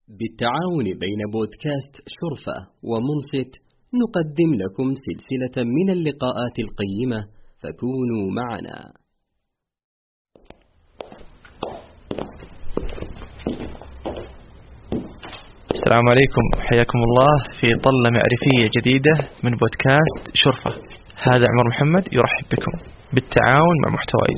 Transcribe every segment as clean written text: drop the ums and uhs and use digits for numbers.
بالتعاون بين بودكاست شرفة ومنصت نقدم لكم سلسلة من اللقاءات القيمة، فكونوا معنا. السلام عليكم، حياكم الله في طلة معرفية جديدة من بودكاست شرفة. هذا عمر محمد يرحب بكم بالتعاون مع محتوايز.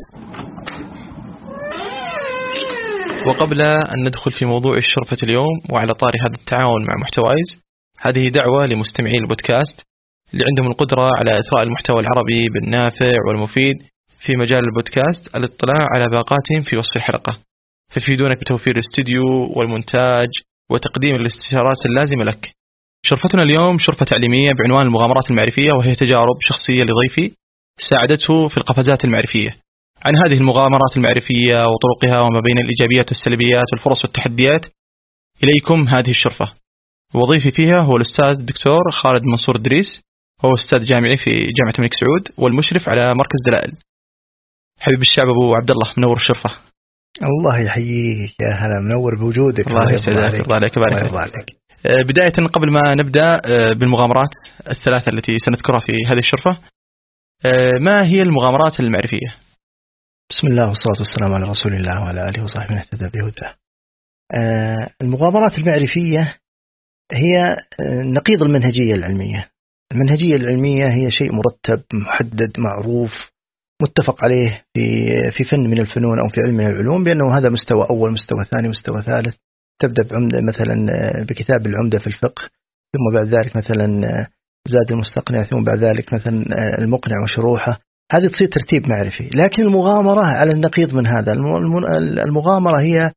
وقبل أن ندخل في موضوع الشرفة اليوم وعلى طاري هذا التعاون مع محتوايز، هذه دعوة لمستمعي البودكاست اللي عندهم القدرة على إثراء المحتوى العربي بالنافع والمفيد في مجال البودكاست الاطلاع على باقاتهم في وصف الحلقة، فيفيدونك بتوفير الاستديو والمونتاج وتقديم الاستشارات اللازمة لك. شرفتنا اليوم شرفة تعليمية بعنوان المغامرات المعرفية، وهي تجارب شخصية لضيفي ساعدته في القفزات المعرفية. عن هذه المغامرات المعرفية وطرقها وما بين الإيجابيات والسلبيات والفرص والتحديات إليكم هذه الشرفة. وضيفي فيها هو الأستاذ الدكتور خالد منصور إدريس، هو أستاذ جامعي في جامعة الملك سعود والمشرف على مركز دلائل. حبيب الشعب أبو عبد الله، منور الشرفة. الله يحييك، يا هلا، منور بوجودك. الله يسعدك، الله عليك، بارك عليك. بداية قبل ما نبدأ بالمغامرات الثلاثة التي سنذكرها في هذه الشرفة، ما هي المغامرات المعرفية؟ بسم الله والصلاة والسلام على رسول الله وعلى آله وصحبه من اهتدى بهداه. المغامرات المعرفية هي نقيض المنهجية العلمية. المنهجية العلمية هي شيء مرتب محدد معروف متفق عليه في فن من الفنون أو في علم من العلوم، بأنه هذا مستوى أول، مستوى ثاني، مستوى ثالث. تبدأ بعمدة مثلا بكتاب العمدة في الفقه، ثم بعد ذلك مثلا زاد المستقنع، ثم بعد ذلك مثلا المقنع وشروحه. هذه تصير ترتيب معرفي. لكن المغامرة على النقيض من هذا. المغامرة هي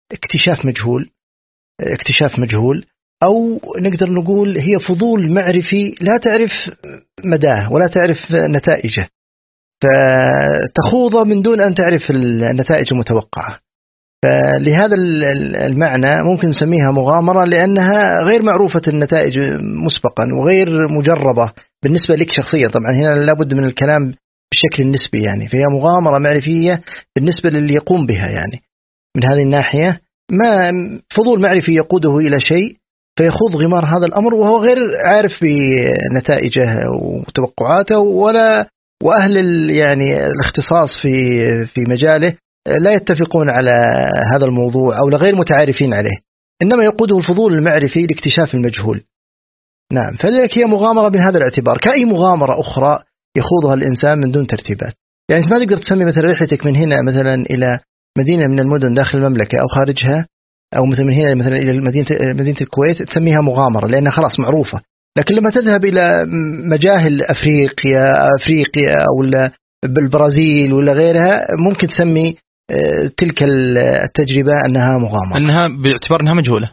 اكتشاف مجهول، أو نقدر نقول هي فضول معرفي لا تعرف مداه ولا تعرف نتائجه، فتخوض من دون أن تعرف النتائج المتوقعة. فلهذا المعنى ممكن نسميها مغامرة، لأنها غير معروفة النتائج مسبقا وغير مجربة بالنسبة لك شخصيا. طبعا هنا لابد من الكلام بشكل نسبي، يعني فهي مغامرة معرفية بالنسبة للي يقوم بها. يعني من هذه الناحية ما فضول معرفي يقوده إلى شيء فيخوض غمار هذا الأمر وهو غير عارف بنتائجه وتوقعاته، وأهل يعني الاختصاص في مجاله لا يتفقون على هذا الموضوع أو غير متعارفين عليه، إنما يقوده الفضول المعرفي لاكتشاف المجهول. نعم، فلذلك هي مغامرة من هذا الاعتبار، كأي مغامرة أخرى يخوضها الإنسان من دون ترتيبات. يعني ما تقدر تسمي مثلا رحلتك من هنا مثلا إلى مدينة من المدن داخل المملكة أو خارجها، أو مثلا من هنا مثلا إلى مدينة الكويت، تسميها مغامرة لأنها خلاص معروفة. لكن لما تذهب إلى مجاهل أفريقيا أو بالبرازيل ولا غيرها، ممكن تسمي تلك التجربة أنها مغامرة، أنها باعتبار أنها مجهولة.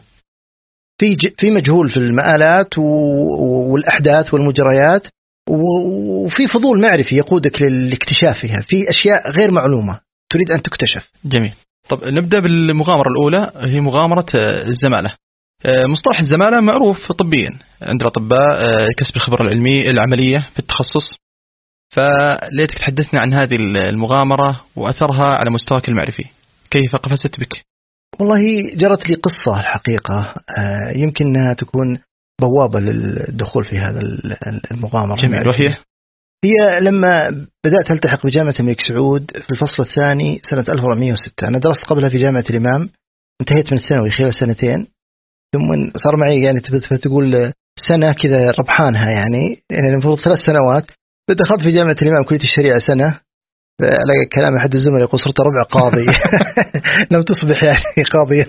في مجهول في المآلات والأحداث والمجريات، وفي فضول معرفي يقودك لاكتشافها في أشياء غير معلومة تريد أن تكتشف. جميل. طب نبدأ بالمغامرة الأولى، هي مغامرة الزمالة. مصطلح الزمالة معروف طبيا عند الأطباء، كسب الخبرة العملية في التخصص. فليتك تحدثنا عن هذه المغامرة وأثرها على مستواك المعرفي، كيف قفزت بك؟ والله جرت لي قصة الحقيقة، يمكن أنها تكون بوابة للدخول في هذا المغامرة. جميل. وهي لما بدأت ألتحق بجامعة الملك سعود في الفصل الثاني سنة 1406. أنا درست قبلها في جامعة الإمام، انتهيت من الثانوي خلال سنتين، ثم صار معي يعني تقول سنة كذا ربحانها، يعني المفروض 3 سنوات. دخلت في جامعة الإمام كلية الشريعة سنة، ألاقي كلام أحد الزملاء يقول صرت ربع قاضي لم تصبح يعني قاضيا.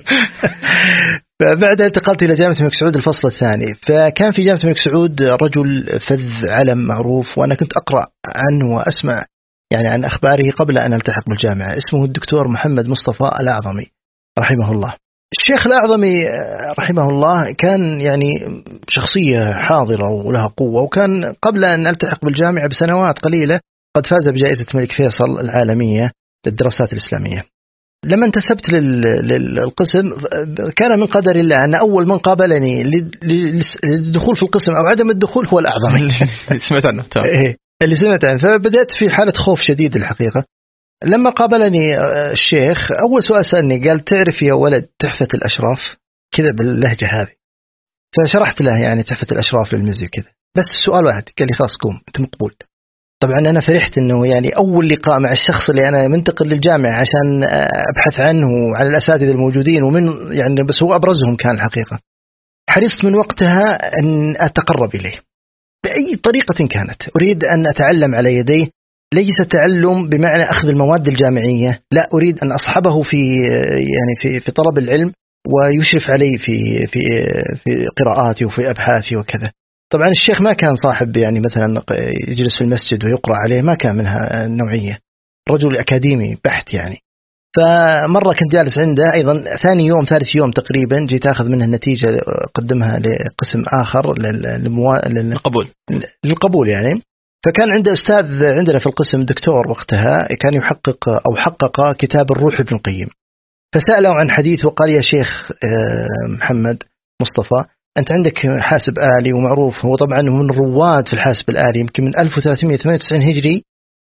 فبعدها انتقلت إلى جامعة الملك سعود الفصل الثاني. فكان في جامعة الملك سعود رجل فذ علم معروف، وأنا كنت أقرأ عنه وأسمع يعني عن أخباره قبل أن ألتحق بالجامعة. اسمه الدكتور محمد مصطفى الأعظمي رحمه الله. الشيخ الأعظمي رحمه الله كان يعني شخصية حاضرة ولها قوة، وكان قبل أن ألتحق بالجامعة بسنوات قليلة قد فاز بجائزة الملك فيصل العالمية للدراسات الإسلامية. لما انتسبت للقسم كان من قدر الله أن أول من قابلني للدخول في القسم أو عدم الدخول هو الأعظمي. سمعت عنه. اللي سمعت عنه. فبدأت في حالة خوف شديد الحقيقة. لما قابلني الشيخ أول سؤال سألني، قال تعرف يا ولد تحفة الأشراف؟ كذا باللهجة هذه. فشرحت له يعني تحفة الأشراف للمزي كذا، بس سؤال واحد، قال لي خلاص قوم أنت مقبول. طبعا أنا فرحت إنه يعني أول لقاء مع الشخص اللي أنا منتقل للجامعة عشان أبحث عنه وعن الأساتذة الموجودين، ومن يعني بس هو أبرزهم كان الحقيقة. حرصت من وقتها أن أتقرب إليه بأي طريقة كانت، أريد أن أتعلم على يديه، ليس تعلم بمعنى أخذ المواد الجامعية، لا، أريد أن أصحبه في يعني في طلب العلم ويشرف علي في قراءاتي وفي أبحاثي وكذا. طبعا الشيخ ما كان صاحب يعني مثلا يجلس في المسجد ويقرأ عليه، ما كان منها النوعية، رجل أكاديمي بحت يعني. فمرة كنت جالس عنده أيضا، ثاني يوم ثالث يوم تقريبا جيت أخذ منها النتيجة، قدمها لقسم آخر للقبول يعني. فكان عنده أستاذ عندنا في القسم دكتور وقتها كان يحقق أو حقق كتاب الروح ابن القيم، فسأله عن حديث وقال يا شيخ محمد مصطفى أنت عندك حاسب آلي ومعروف، هو طبعا من رواد في الحاسب الآلي، يمكن من 1398 هجري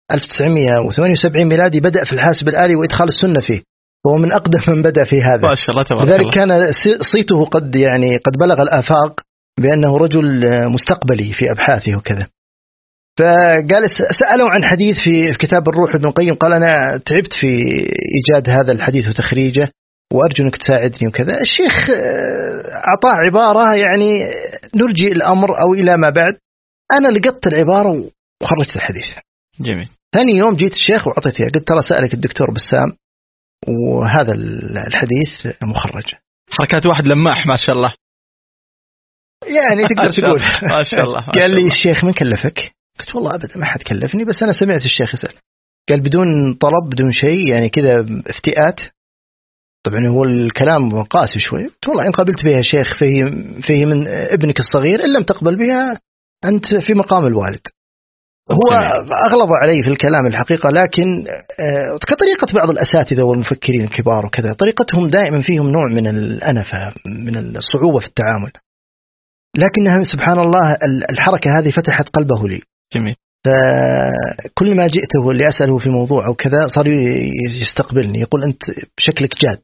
1978 ميلادي بدأ في الحاسب الآلي وإدخال السنة فيه، هو من أقدم من بدأ في هذا ما شاء الله تبارك لذلك الله. كان صيته قد بلغ الآفاق بأنه رجل مستقبلي في أبحاثه وكذا. فقال سألوا عن حديث في كتاب الروح ابن القيم، قال أنا تعبت في إيجاد هذا الحديث وتخريجه وأرجو أنك تساعدني وكذا. الشيخ أعطاه عبارة يعني نرجي الأمر أو إلى ما بعد، أنا لقطت العبارة وخرجت الحديث. جميل. ثاني يوم جيت الشيخ وعطيته، قلت ترى سألك الدكتور بسام وهذا الحديث مخرج. حركات واحد لماح ما شاء الله يعني تقدر تقول ما شاء الله. قال لي الشيخ من كلفك؟ قلت والله أبدا ما حد كلفني، بس أنا سمعت الشيخ يسأل. قال بدون طلب بدون شيء يعني كذا افتئات. طبعا هو الكلام قاسي شوي. قلت والله إن قبلت بها شيخ فيه من ابنك الصغير، إن لم تقبل بها أنت في مقام الوالد. هو أغلظ علي في الكلام الحقيقة، لكن كطريقة بعض الأساتذة والمفكرين الكبار وكذا، طريقتهم دائما فيهم نوع من الأنفة، من الصعوبة في التعامل، لكنها سبحان الله الحركة هذه فتحت قلبه لي. جميل. فكل ما جئته اللي أسأله في موضوع أو كذا صار يستقبلني، يقول أنت بشكلك جاد،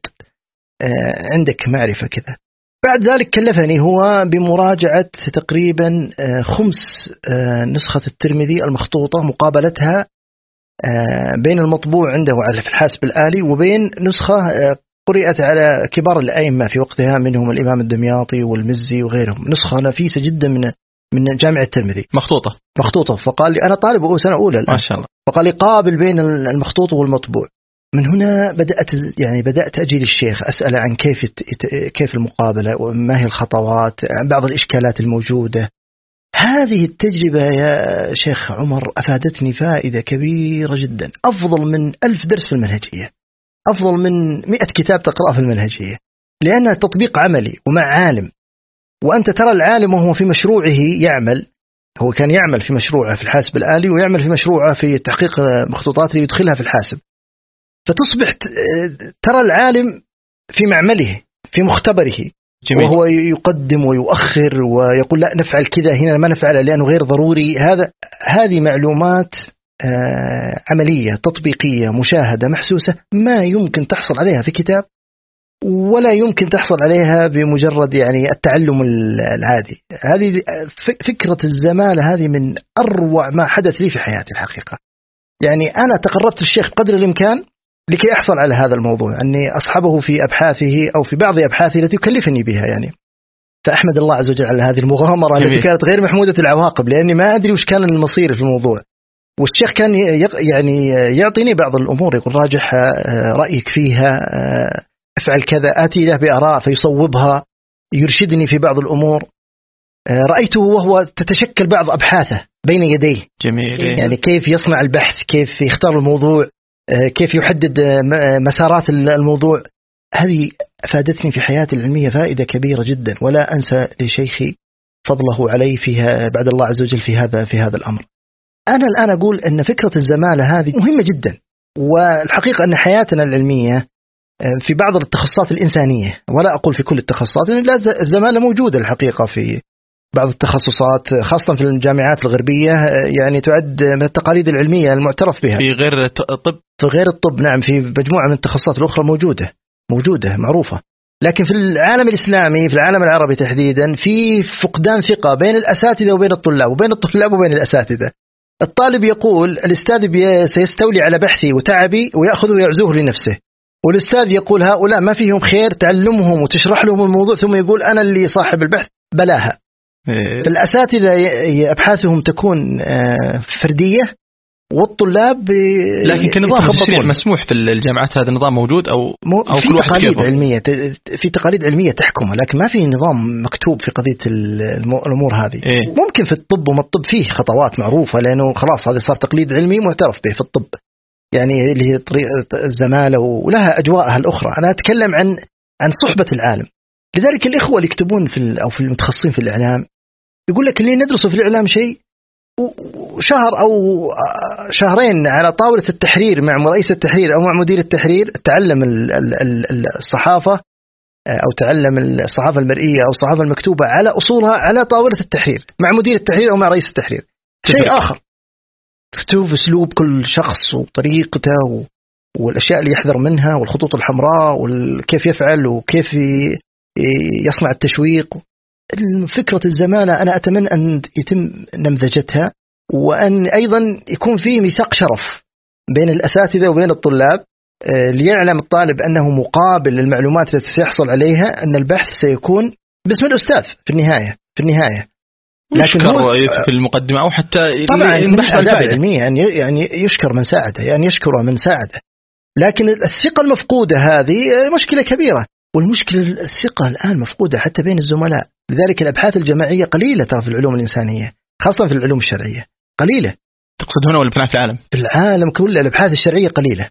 عندك معرفة كذا. بعد ذلك كلفني هو بمراجعة تقريبا 5 نسخة الترمذي المخطوطة، مقابلتها بين المطبوع عنده في الحاسب الآلي وبين نسخة قرأت على كبار الأئمة في وقتها، منهم الإمام الدمياطي والمزي وغيرهم، نسخة نفيسة جدا من جامع الترمذي مخطوطة. فقال لي أنا طالب سنة أولى الآن، ما شاء الله. فقال لي قابل بين المخطوط والمطبوع. من هنا بدأت أجي للشيخ أسأل عن كيف المقابلة وما هي الخطوات، عن بعض الإشكالات الموجودة. هذه التجربة يا شيخ عمر أفادتني فائدة كبيرة جدا، أفضل من 1000 درس في المنهجية، أفضل من 100 كتاب تقرأه في المنهجية، لأنها تطبيق عملي ومع عالم. وأنت ترى العالم وهو في مشروعه يعمل، هو كان يعمل في مشروعه في الحاسب الآلي ويعمل في مشروعه في تحقيق مخطوطات ليدخلها في الحاسب، فتصبح ترى العالم في معمله في مختبره. جميل. وهو يقدم ويؤخر ويقول لا نفعل كذا هنا ما نفعل لأنه غير ضروري. هذه معلومات عملية تطبيقية مشاهدة محسوسة، ما يمكن تحصل عليها في كتاب ولا يمكن تحصل عليها بمجرد يعني التعلم العادي. هذه فكرة الزمالة هذه من أروع ما حدث لي في حياتي الحقيقة. يعني أنا تقربت الشيخ قدر الإمكان لكي أحصل على هذا الموضوع، أني أصحبه في أبحاثه أو في بعض أبحاثه التي يكلفني بها يعني. فأحمد الله عز وجل على هذه المغامرة التي كانت غير محمودة العواقب، لأني ما أدري وش كان المصير في الموضوع. والشيخ كان يعني يعطيني بعض الأمور، يقول راجح رأيك فيها، افعل كذا، آتي له بآراء فيصوبها، يرشدني في بعض الأمور. رأيته وهو تتشكل بعض أبحاثه بين يديه. جميل. يعني كيف يصنع البحث، كيف يختار الموضوع، كيف يحدد مسارات الموضوع. هذه أفادتني في حياتي العلمية فائدة كبيرة جدا، ولا أنسى لشيخي فضله علي فيها بعد الله عز وجل في هذا الأمر. أنا الآن أقول أن فكرة الزمالة هذه مهمة جدا، والحقيقة أن حياتنا العلمية في بعض التخصصات الإنسانية، ولا أقول في كل التخصصات، لأن الزمالة موجودة الحقيقة في بعض التخصصات، خاصة في الجامعات الغربية، يعني تعد من التقاليد العلمية المعترف بها. في غير الطب؟ في غير الطب نعم، في مجموعة من التخصصات الأخرى موجودة معروفة. لكن في العالم الإسلامي، في العالم العربي تحديدا، في فقدان ثقة بين الأساتذة وبين الطلاب، وبين الطلاب وبين الأساتذة. الطالب يقول الأستاذ سيستولي على بحثي وتعبي ويأخذه ويعزوه لنفسه، والأستاذ يقول هؤلاء ما فيهم خير، تعلمهم وتشرح لهم الموضوع، ثم يقول أنا اللي صاحب البحث. بلاها. الأساتذة أبحاثهم تكون فردية، والطلاب لكن كنظام تشريع مسموح في الجامعات هذا النظام موجود أو في كل واحد تقاليد كيفه؟ علمية، في تقاليد علمية تحكمها، لكن ما في نظام مكتوب في قضية الأمور هذه. ممكن في الطب، وما الطب فيه خطوات معروفة، لأنه خلاص هذا صار تقليد علمي معترف به في الطب، يعني اللي هي طريقة الزمالة ولها أجواءها الأخرى. أنا أتكلم عن صحبة العالم. لذلك الإخوة اللي يكتبون أو في المتخصصين في الإعلام يقول لك اللي ندرسه في الإعلام شيء، وشهر أو شهرين على طاولة التحرير مع رئيس التحرير أو مع مدير التحرير تعلم الصحافة أو تعلم الصحافة المرئية أو الصحافة المكتوبة على أصولها على طاولة التحرير مع مدير التحرير أو مع رئيس التحرير. شيء آخر. تشوف أسلوب كل شخص وطريقته والأشياء اللي يحذر منها والخطوط الحمراء وكيف يفعل وكيف يصنع التشويق. فكرة الزمالة أنا أتمنى أن يتم نمذجتها، وأن أيضا يكون فيه ميثاق شرف بين الأساتذة وبين الطلاب، ليعلم الطالب أنه مقابل للمعلومات التي سيحصل عليها أن البحث سيكون باسم الأستاذ في النهاية. لكن هو في المقدمة أو حتى طبعا من الآداب العلمية يعني يشكر من ساعده، يعني يشكر من ساعده. لكن الثقة المفقودة هذه مشكلة كبيرة، والمشكلة الثقة الآن مفقودة حتى بين الزملاء. لذلك الأبحاث الجماعية قليلة ترى في العلوم الإنسانية، خاصة في العلوم الشرعية قليلة. تقصد هنا ولا في العالم؟ في العالم كله الأبحاث الشرعية قليلة،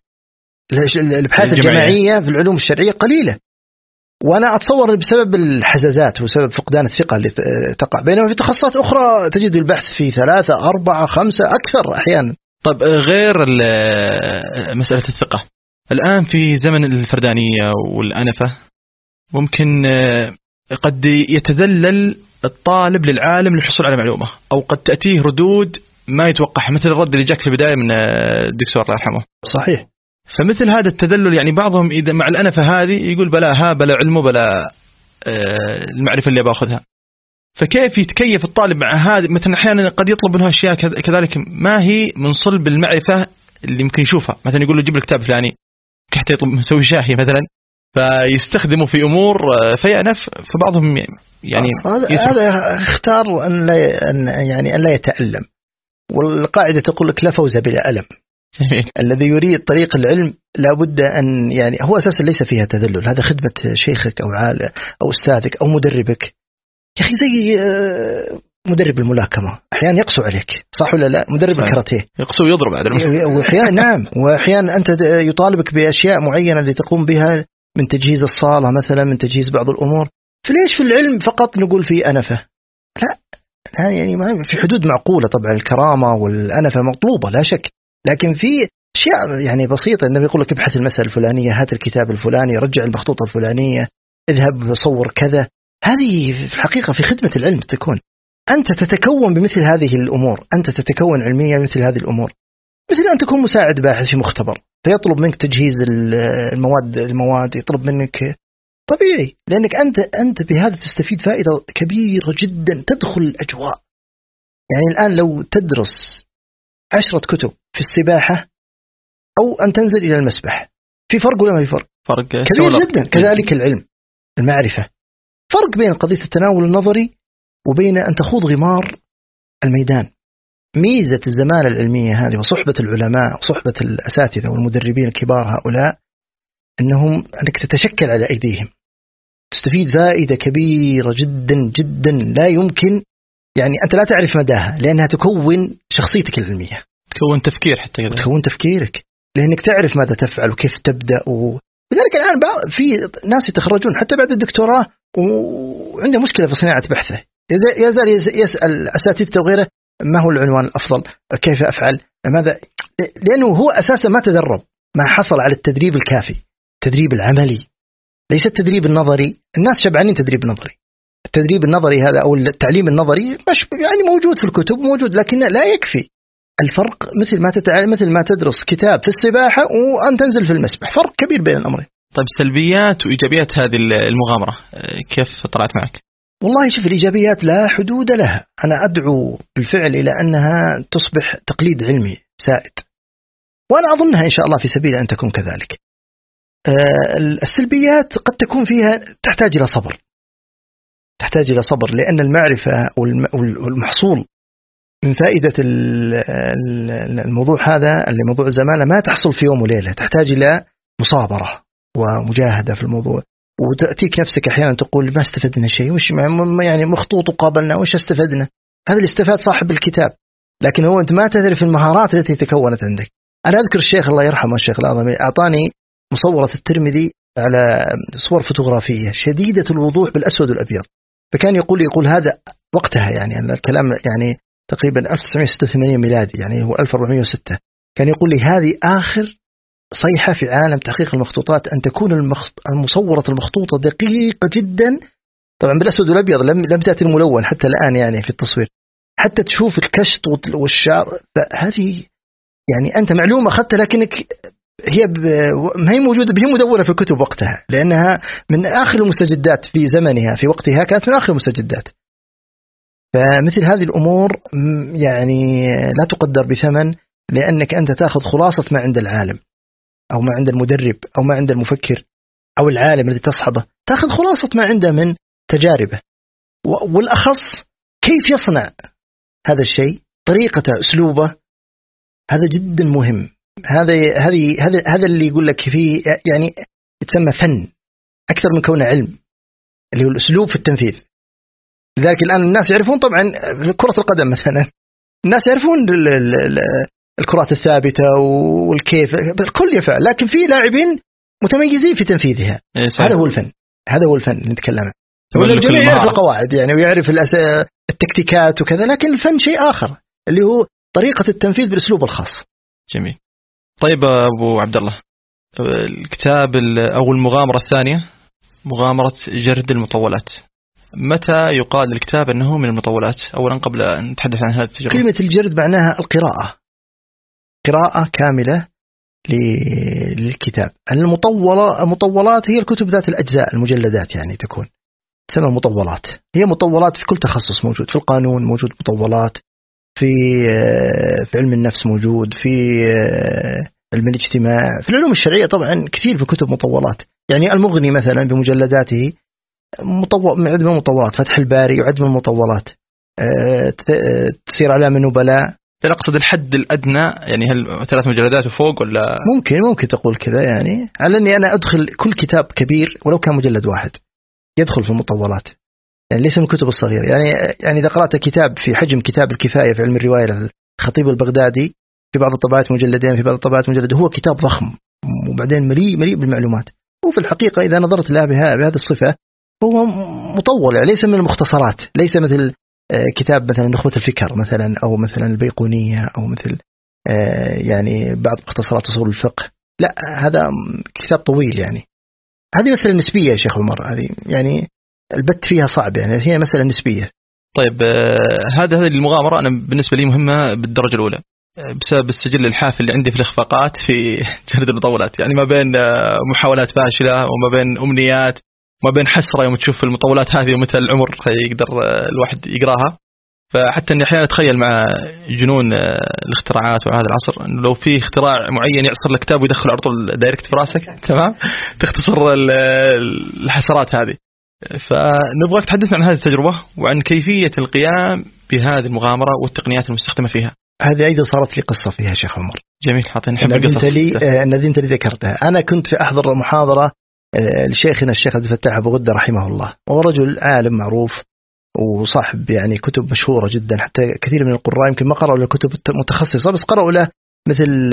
الأبحاث الجماعية في العلوم الشرعية قليلة. وأنا أتصور بسبب الحزازات وسبب فقدان الثقة اللي تقع، بينما في تخصصات أخرى تجد البحث في 3 4 5 أكثر أحيانا. طب غير مسألة الثقة، الآن في زمن الفردانية والأنفة ممكن قد يتذلل الطالب للعالم للحصول على معلومة، أو قد تأتيه ردود ما يتوقعها، مثل الرد اللي جاك في البداية من الدكتور الله يرحمه. صحيح. فمثل هذا التذلل، يعني بعضهم إذا مع الأنفة هذه يقول بلا علمه بلا المعرفة اللي باخذها. فكيف يتكيف الطالب مع هذا؟ مثلا أحيانا قد يطلب منها أشياء كذلك ما هي من صلب المعرفة اللي يمكن يشوفها، مثلا يقول له جيب لك كتاب فلاني، حتى يطلب مسوي شاهي مثلا، فيستخدمه في أمور فيأنف. فبعضهم يعني هذا اختار أن لا يتألم، والقاعدة تقول لك لا فوز بلا ألم. الذي يريد طريق العلم لابد أن يعني هو أساسا ليس فيها تذلل، هذا خدمة شيخك أو أستاذك أو مدربك. يا أخي زي مدرب الملاكمة أحيانا يقسو عليك، صح ولا لا؟ مدرب الكاراتيه يقسو ويضرب عدل. وأحيانا نعم، وأحيانا أنت يطالبك بأشياء معينة اللي تقوم بها، من تجهيز الصالة مثلا، من تجهيز بعض الأمور. فليش في العلم فقط نقول في أنفة؟ لا، يعني في حدود معقولة. طبعا الكرامة والأنفة مطلوبة لا شك، لكن في أشياء يعني بسيطة. النبي يقول لك ابحث المسألة الفلانية، هات الكتاب الفلاني، رجع المخطوطة الفلانية، اذهب صور كذا. هذه في الحقيقة في خدمة العلم تكون. أنت تتكون بمثل هذه الأمور، أنت تتكون علميا بمثل هذه الأمور، مثل أن تكون مساعد باحث في مختبر، فيطلب منك تجهيز المواد، يطلب منك طبيعي، لأنك أنت بهذا تستفيد فائدة كبيرة جدا، تدخل الأجواء. يعني الآن لو تدرس 10 كتب في السباحة أو أن تنزل إلى المسبح، في فرق ولا ما في فرق كبير جدا. كذلك العلم، المعرفة، فرق بين قضية التناول النظري وبين أن تخوض غمار الميدان. ميزة الزمالة العلمية هذه وصحبة العلماء وصحبة الأساتذة والمدربين الكبار هؤلاء أنك تتشكل على أيديهم، تستفيد فائدة كبيرة جدا جدا لا يمكن، يعني أنت لا تعرف مداها، لأنها تكون شخصيتك العلمية، تكون تفكير، حتى كذا تكون تفكيرك، لأنك تعرف ماذا تفعل وكيف تبدأ. لذلك الآن في ناس يتخرجون حتى بعد الدكتوراه وعنده مشكلة في صناعة بحثه، يزال يسأل أساتذته وغيره ما هو العنوان الأفضل، كيف أفعل، ماذا، لأنه هو أساسا ما تدرب، ما حصل على التدريب الكافي، التدريب العملي، ليس التدريب النظري. الناس شبعانين تدريب نظري. التدريب النظري هذا أو التعليم النظري مش يعني موجود في الكتب، موجود، لكن لا يكفي. الفرق مثل ما تدرس كتاب في السباحة وأن تنزل في المسبح، فرق كبير بين الأمرين. طيب سلبيات وإيجابيات هذه المغامرة كيف طلعت معك؟ والله شوف، الإيجابيات لا حدود لها. أنا أدعو بالفعل إلى أنها تصبح تقليد علمي سائد، وأنا أظنها إن شاء الله في سبيل أن تكون كذلك. السلبيات قد تكون فيها تحتاج إلى صبر، تحتاج إلى صبر، لأن المعرفة والمحصول من فائدة الموضوع هذا اللي موضوع الزمالة ما تحصل في يوم وليلة، تحتاج إلى مصابرة ومجاهدة في الموضوع. وتأتيك نفسك أحيانا تقول ما استفدنا شيء، وش يعني مخطوط وقابلنا وش استفدنا؟ هذا اللي استفاد صاحب الكتاب، لكن هو أنت ما تعرف المهارات التي تكونت عندك. أنا أذكر الشيخ الله يرحمه الشيخ الأعظمي أعطاني مصورة الترمذي على صور فوتوغرافية شديدة الوضوح بالأسود والأبيض، فكان يقول هذا وقتها يعني الكلام يعني تقريبا 1986 ميلادي، يعني هو 1406. كان يقول لي هذه آخر صيحة في عالم تحقيق المخطوطات، أن تكون المصورة المخطوطة دقيقة جدا، طبعا بالأسود والأبيض، لم تأتي الملون حتى الآن يعني في التصوير، حتى تشوف الكشط والشعر. فهذه يعني أنت معلومة أخذتها، لكنك هي ما هي موجودة، هي مدونة في الكتب وقتها، لأنها من آخر المستجدات في زمنها، في وقتها كانت من آخر المستجدات. فمثل هذه الأمور يعني لا تقدر بثمن، لأنك أنت تأخذ خلاصة ما عند العالم أو ما عند المدرب أو ما عند المفكر أو العالم الذي تصحبه، تأخذ خلاصة ما عنده من تجاربه، والأخص كيف يصنع هذا الشيء، طريقته، أسلوبه، هذا جدا مهم. هذا اللي يقول لك فيه يعني يتسمى فن أكثر من كونه علم، اللي هو الأسلوب في التنفيذ. لذلك الآن الناس يعرفون طبعا كرة القدم مثلا، الناس يعرفون الكرات الثابتة والكيف الكل يفعل، لكن في لاعبين متميزين في تنفيذها. هذا هو الفن، هذا هو الفن اللي نتكلم عنه. الجميع يعرف القواعد يعني ويعرف التكتيكات وكذا، لكن الفن شيء آخر اللي هو طريقة التنفيذ بالأسلوب الخاص. جميل. طيب أبو عبد الله، الكتاب أو المغامرة الثانية مغامرة جرد المطولات، متى يقال الكتاب أنه من المطولات؟ أولا قبل أن نتحدث عن هذه التجربة، كلمة الجرد معناها القراءة، قراءة كاملة للكتاب. المطولات هي الكتب ذات الأجزاء، المجلدات يعني تسمى مطولات. هي مطولات في كل تخصص موجود، في القانون موجود مطولات، في علم النفس موجود، في علم الاجتماع، في العلوم الشرعية طبعا كثير في كتب مطولات. يعني المغني مثلا بمجلداته معد من المطولات، فتح الباري يعد من المطولات، تسير علام النبلاء. لا أقصد الحد الأدنى، يعني هل 3 مجلدات وفوق ولا؟ ممكن تقول كذا، يعني على أني أنا أدخل كل كتاب كبير ولو كان مجلد واحد يدخل في المطولات، يعني ليس من الكتب الصغيرة. يعني إذا قرأت كتاب في حجم كتاب الكفاية في علم الرواية للخطيب البغدادي، في بعض الطبعات مجلدين، في بعض الطبعات مجلد، هو كتاب ضخم وبعدين مليء بالمعلومات. وفي الحقيقة إذا نظرت لها بهذه الصفة هو مطول، يعني ليس من المختصرات، ليس مثل كتاب مثلا نخبة الفكر مثلا، أو مثلا البيقونية، أو مثل يعني بعض مختصرات أصول الفقه. لا، هذا كتاب طويل. يعني هذه مسألة نسبية يا شيخ عمر، هذه يعني البت فيها صعب، يعني هي مسألة نسبية. طيب هذه المغامرة أنا بالنسبة لي مهمة بالدرجة الأولى بسبب السجل الحافل اللي عندي في الإخفاقات في جرد المطولات، يعني ما بين محاولات فاشلة وما بين أمنيات وما بين حسرة يوم تشوف المطولات هذه ومتى العمر يقدر الواحد يقراها. فحتى أني أحيانا أتخيل مع جنون الاختراعات وهذا العصر أنه لو في اختراع معين يعصر لك كتاب ويدخل على طول دايركت في راسك، تمام، تختصر الحسرات هذه. فنبغاك تحدثنا عن هذه التجربة وعن كيفية القيام بهذه المغامرة والتقنيات المستخدمة فيها. هذه أيضا صارت لي قصة فيها شيخ عمر. جميل، حاطين نحب القصص. الذي أنت لي ذكرتها، أنا كنت في أحضر محاضرة لشيخنا الشيخ عبد الفتاح أبو غدة رحمه الله، وهو رجل عالم معروف وصاحب يعني كتب مشهورة جدا، حتى كثير من القراء يمكن ما قرأوا له كتب متخصصة، بس قرأوا له مثل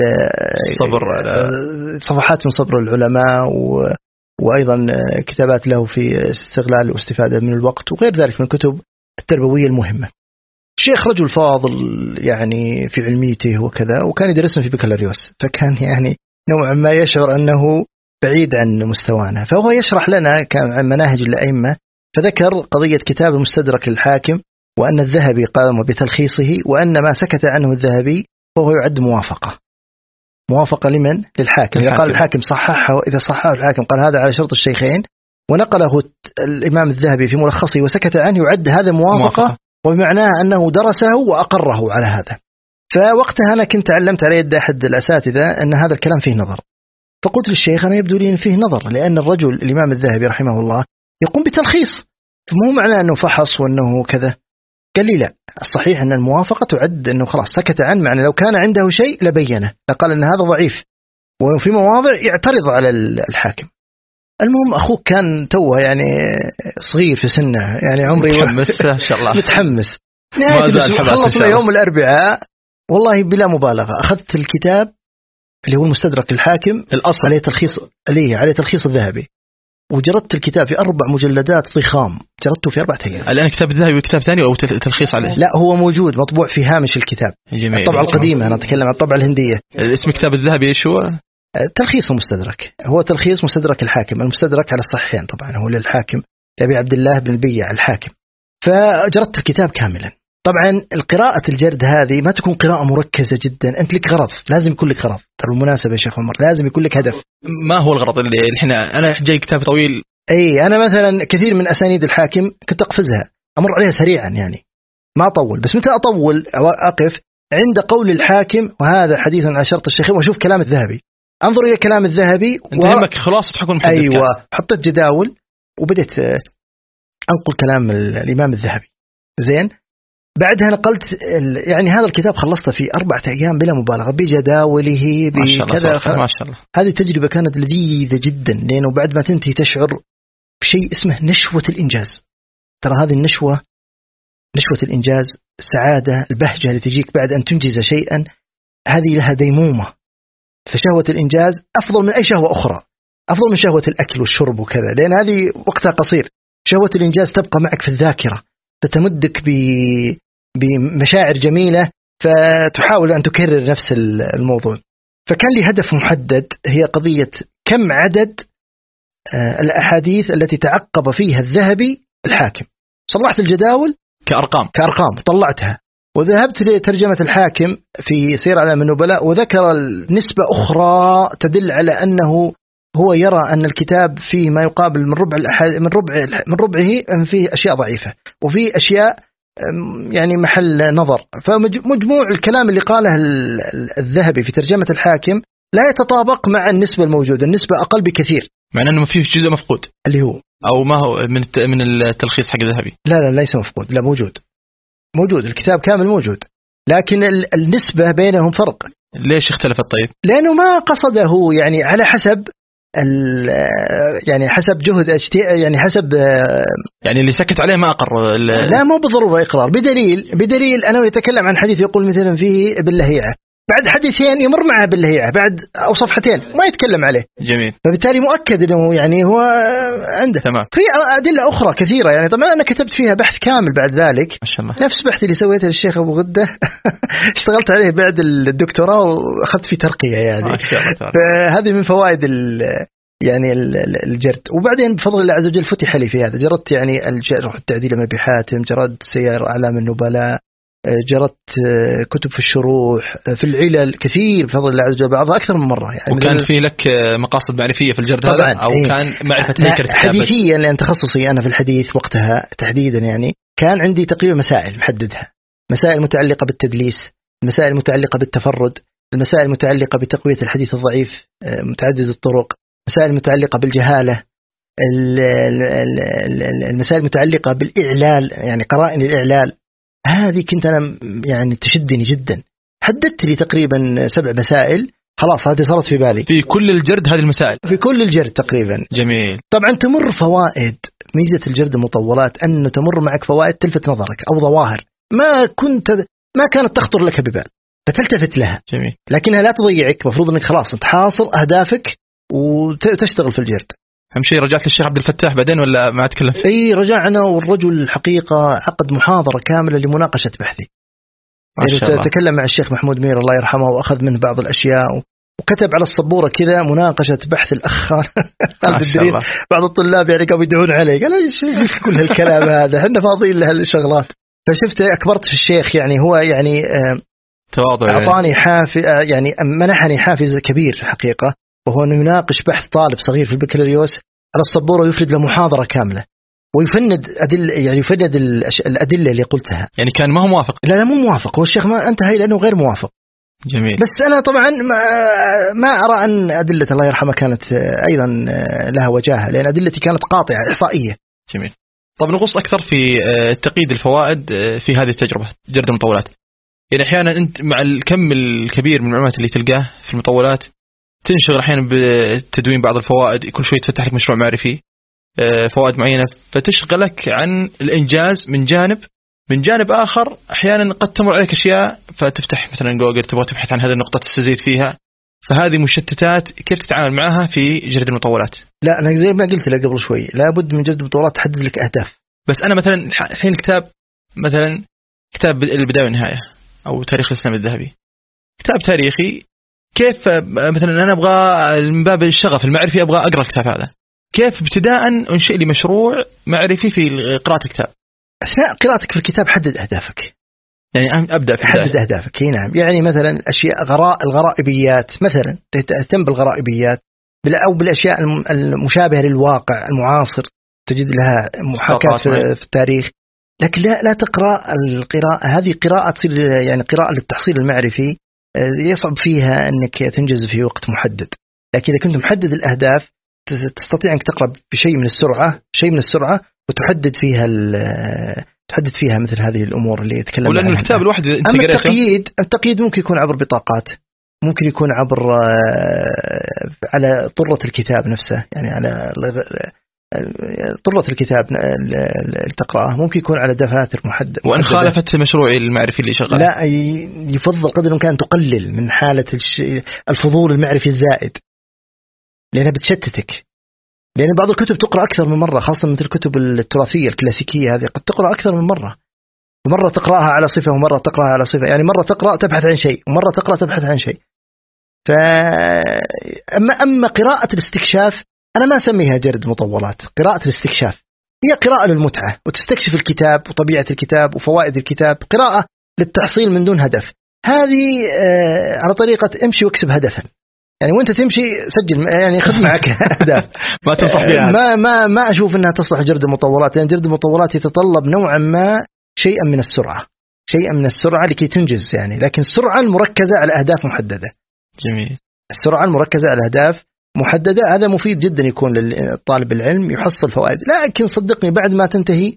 صفحات من صبر العلماء، وأيضا كتابات له في استغلال واستفادة من الوقت وغير ذلك من الكتب التربوية المهمة. الشيخ رجل فاضل يعني في علميته وكذا، وكان يدرسنا في بكالوريوس، فكان يعني نوعا ما يشعر أنه بعيد عن مستوانا، فهو يشرح لنا كان مناهج الأئمة، فذكر قضية كتاب المستدرك للحاكم، وأن الذهبي قام بتلخيصه، وأن ما سكت عنه الذهبي فهو يعد موافقة. موافقة لمن؟ للحاكم. إذا قال الحاكم صححه، إذا صححه الحاكم قال هذا على شرط الشيخين ونقله الإمام الذهبي في ملخصه وسكت عنه، يعد هذا موافقة وبمعناه أنه درسه وأقره على هذا. فوقتها أنا كنت علمت على يد أحد الأساتذة أن هذا الكلام فيه نظر، فقلت للشيخ أنا يبدو لي أن فيه نظر، لأن الرجل الإمام الذهبي رحمه الله يقوم بتلخيص، فمو معناه أنه فحص وأنه كذا. قال لي لا، الصحيح أن الموافقة تعد أنه خلاص سكت عنه، معنى لو كان عنده شيء لبينه، لقال أن هذا ضعيف، وفي مواضع يعترض على الحاكم. المهم أخوك كان توه يعني صغير في سنه، يعني عمري متحمس إن شاء الله متحمس. خلصنا يوم الأربعاء والله بلا مبالغة أخذت الكتاب اللي هو المستدرك الحاكم الأصل عليه تلخيص، عليه تلخيص الذهبي، وجردت الكتاب في 4 مجلدات ضخام، جردته في 4 أيام. الآن كتاب الذهبي وكتاب ثاني أو تلخيص عليه؟ لا هو موجود مطبوع في هامش الكتاب. جميل. الطبعة القديمة، أنا أتكلم عن الطبعة الهندية. اسم كتاب الذهبي إيش هو؟ تلخيص المستدرك، هو تلخيص مستدرك الحاكم، المستدرك على الصحيحين طبعا، هو للحاكم لأبي عبد الله بن البيع الحاكم. فجردت الكتاب كاملا. طبعا القراءة الجرد هذه ما تكون قراءة مركزة جدا، أنت لك غرض، لازم يكون لك غرض. ترى بالمناسبة يا شيخ عمر لازم يكون لك هدف. ما هو الغرض اللي الحين أنا جاي كتاب طويل؟ أي أنا مثلا كثير من أسانيد الحاكم كنت أقفزها، أمر عليها سريعا يعني ما أطول، بس متى أطول أقف عند قول الحاكم وهذا حديث عن شرط الشيخين، وأشوف كلام الذهبي، أنظر إلى كلام الذهبي أنت همك خلاص تحكم محدد. أيوة كان. حطيت جداول وبدأت أنقل كلام الإمام الذهبي. زين، بعدها نقلت يعني هذا الكتاب خلصته في 4 أيام بلا مبالغة، بجداوله بكذا. ما شاء الله. هذه التجربة كانت لذيذة جدا، لأنه بعد ما تنتهي تشعر بشيء اسمه نشوة الإنجاز. ترى هذه النشوة، نشوة الإنجاز، السعادة، البهجة اللي تجيك بعد أن تنجز شيئا، هذه لها ديمومة. فشهوة الإنجاز أفضل من أي شهوة أخرى، أفضل من شهوة الأكل والشرب وكذا، لأن هذه وقتها قصير. شهوة الإنجاز تبقى معك في الذاكرة، فتمدك بمشاعر جميلة، فتحاول أن تكرر نفس الموضوع. فكان لي هدف محدد، هي قضية كم عدد الأحاديث التي تعقب فيها الذهبي الحاكم. صلحت الجداول كأرقام طلعتها، وذهبت لترجمة الحاكم في سير أعلام النبلاء، وذكر نسبة أخرى تدل على أنه هو يرى أن الكتاب فيه ما يقابل من ربعه فيه أشياء ضعيفة، وفي أشياء يعني محل نظر. فمجموع الكلام اللي قاله الذهبي في ترجمة الحاكم لا يتطابق مع النسبة الموجودة، النسبة أقل بكثير، معناه أنه ما فيه جزء مفقود اللي هو أو ما هو من التلخيص حق الذهبي. لا ليس مفقود، لا موجود الكتاب كامل موجود، لكن النسبة بينهم فرق. ليش اختلفت طيب؟ لأنه ما قصده يعني على حسب يعني حسب جهد يعني حسب يعني اللي سكت عليه ما أقر. لا مو بالضرورة إقرار، بدليل أنه يتكلم عن حديث يقول مثلا فيه باللهيعة، بعد حديثين يمر معه باللهيعة بعد أو صفحتين ما يتكلم عليه. جميل. فبالتالي مؤكد أنه يعني هو عنده. تمام. في أدلة أخرى كثيرة يعني، طبعا أنا كتبت فيها بحث كامل بعد ذلك، ما شاء الله. نفس بحثي اللي سويته للشيخ أبو غدة اشتغلت عليه بعد الدكتوراه وأخذت فيه ترقية يعني. ما شاء الله. فهذه من فوائد يعني الجرد. وبعدين بفضل الله عز وجل فتح لي في هذا، جردت يعني الجرح والتعديل من أبي حاتم، جردت سير أعلام النبلاء، جردت كتب في الشروح، في العلل كثير بفضل الله عز وجل، بعضها أكثر من مرة يعني. وكان في لك مقاصد معرفية في الجرد هذا أو كان معرفة هيكل الكتاب؟ حديثيا، لأن تخصصي أنا في الحديث وقتها تحديدا يعني، كان عندي تقريبا مسائل محددها، مسائل متعلقة بالتدليس، مسائل متعلقة بالتفرد، المسائل المتعلقة بتقوية الحديث الضعيف متعدد الطرق، مسائل متعلقة بالجهالة، المسائل المتعلقة بالإعلال يعني قرائن الإعلال. هذه كنت أنا يعني تشدني جدا، حددت لي تقريبا 7 مسائل، خلاص هذه صارت في بالي. في كل الجرد هذه المسائل؟ في كل الجرد تقريبا. جميل. طبعا تمر فوائد، ميزة الجرد المطولات أنه تمر معك فوائد تلفت نظرك أو ظواهر ما كانت تخطر لك ببال فتلتفت لها. جميل. لكنها لا تضيعك، مفروض أنك خلاص تحاصر أهدافك وتشتغل في الجرد. أهم شيء رجعت للشيخ عبد الفتاح بعدين ولا ما أتكلم؟ أي رجعنا، والرجل الحقيقة عقد محاضرة كاملة لمناقشة بحثي. يعني تكلم مع الشيخ محمود مير الله يرحمه وأخذ منه بعض الأشياء، وكتب على الصبورة كذا مناقشة بحث الأخ خالد الدريس. بعض الطلاب يعني قاموا يدعون عليه، قال ايش كل هالكلام هذا، احنا فاضيين لهالشغلات. فشفت أكبرت في الشيخ يعني، هو يعني تواضع، أعطاني يعني منحني حافز كبير حقيقة، وهو أنه يناقش بحث طالب صغير في البكالوريوس على السبورة ويفرد له محاضرة كاملة ويفند يعني يفند الأدلة اللي قلتها. يعني كان ما هو موافق؟ لا مو موافق، هو الشيخ ما انتهى لأنه غير موافق. جميل. بس أنا طبعا ما أرى أن أدلة الله يرحمه كانت أيضا لها وجاهة، لأن أدلتي كانت قاطعة إحصائية. جميل. طب نغص أكثر في تقييد الفوائد في هذه التجربة جرد المطولات. يعني أحيانا أنت مع الكم الكبير من المعلومات اللي تلقاه في المطولات تنشغل أحيانا بتدوين بعض الفوائد، كل شوي تفتح لك مشروع معرفي فوائد معينة فتشغلك عن الإنجاز من جانب آخر. أحيانا قد تمر عليك أشياء فتفتح مثلا جوجل تبغى تبحث عن هذه النقطة تستزيد فيها، فهذه مشتتات كيف تتعامل معها في جرد المطولات؟ لا أنا زي ما قلت لك قبل شوي لابد من جرد المطولات تحدد لك أهداف. بس أنا مثلا الحين كتاب البداية والنهاية أو تاريخ الإسلام الذهبي، كتاب تاريخي، كيف مثلا أنا أبغى من باب الشغف المعرفي أبغى أقرأ الكتاب هذا، كيف ابتداء أنشئ لي مشروع معرفي في قراءة الكتاب؟ أثناء قراءتك في الكتاب حدد أهدافك. يعني أبدأ في حدد أهدافك. نعم. يعني مثلا أشياء الغرائبيات، مثلا تهتم بالغرائبيات أو بالأشياء المشابهة للواقع المعاصر تجد لها محاكاة في التاريخ. لكن لا تقرأ القراءة هذه قراءة تصير يعني قراءة للتحصيل المعرفي يصعب فيها أنك تنجز في وقت محدد. لكن إذا كنت محدد الأهداف تستطيع أنك تقرأ بشيء من السرعة وتحدد فيها مثل هذه الأمور اللي يتكلم عنها. ولأن الكتاب الواحد أما التقييد ممكن يكون عبر بطاقات، ممكن يكون عبر على طرة الكتاب نفسه، يعني على طرة الكتاب اللي تقرأه، ممكن يكون على دفاتر محددة. وأن خالفت مشروعي المعرفي اللي شغال لا يفضل قدر الإمكان تقلل من حالة الفضول المعرفي الزائد، لأنها بتشتتك. لأن بعض الكتب تقرأ أكثر من مرة، خاصة مثل الكتب التراثية الكلاسيكية هذه قد تقرأ أكثر من مرة، ومرة تقرأها على صفة ومرة تقرأها على صفة، يعني مرة تقرأ تبحث عن شيء ومرة تقرأ تبحث عن شيء. أما قراءة الاستكشاف أنا ما أسميها جرد مطولات. قراءة الاستكشاف هي قراءة للمتعة وتستكشف الكتاب وطبيعة الكتاب وفوائد الكتاب، قراءة للتحصيل من دون هدف. هذه على طريقة امشي واكسب هدفا، يعني وانت تمشي سجل، يعني خذ معك أهداف. ما تنصح بها. ما أشوف أنها تصلح جرد المطولات، لأن جرد المطولات يتطلب نوعا ما شيئا من السرعة لكي تنجز يعني، لكن السرعة المركزة على أهداف محددة. جميل. السرعة المركزة على أهداف محددة هذا مفيد جدا يكون للطالب العلم يحصل فوائد، لكن صدقني بعد ما تنتهي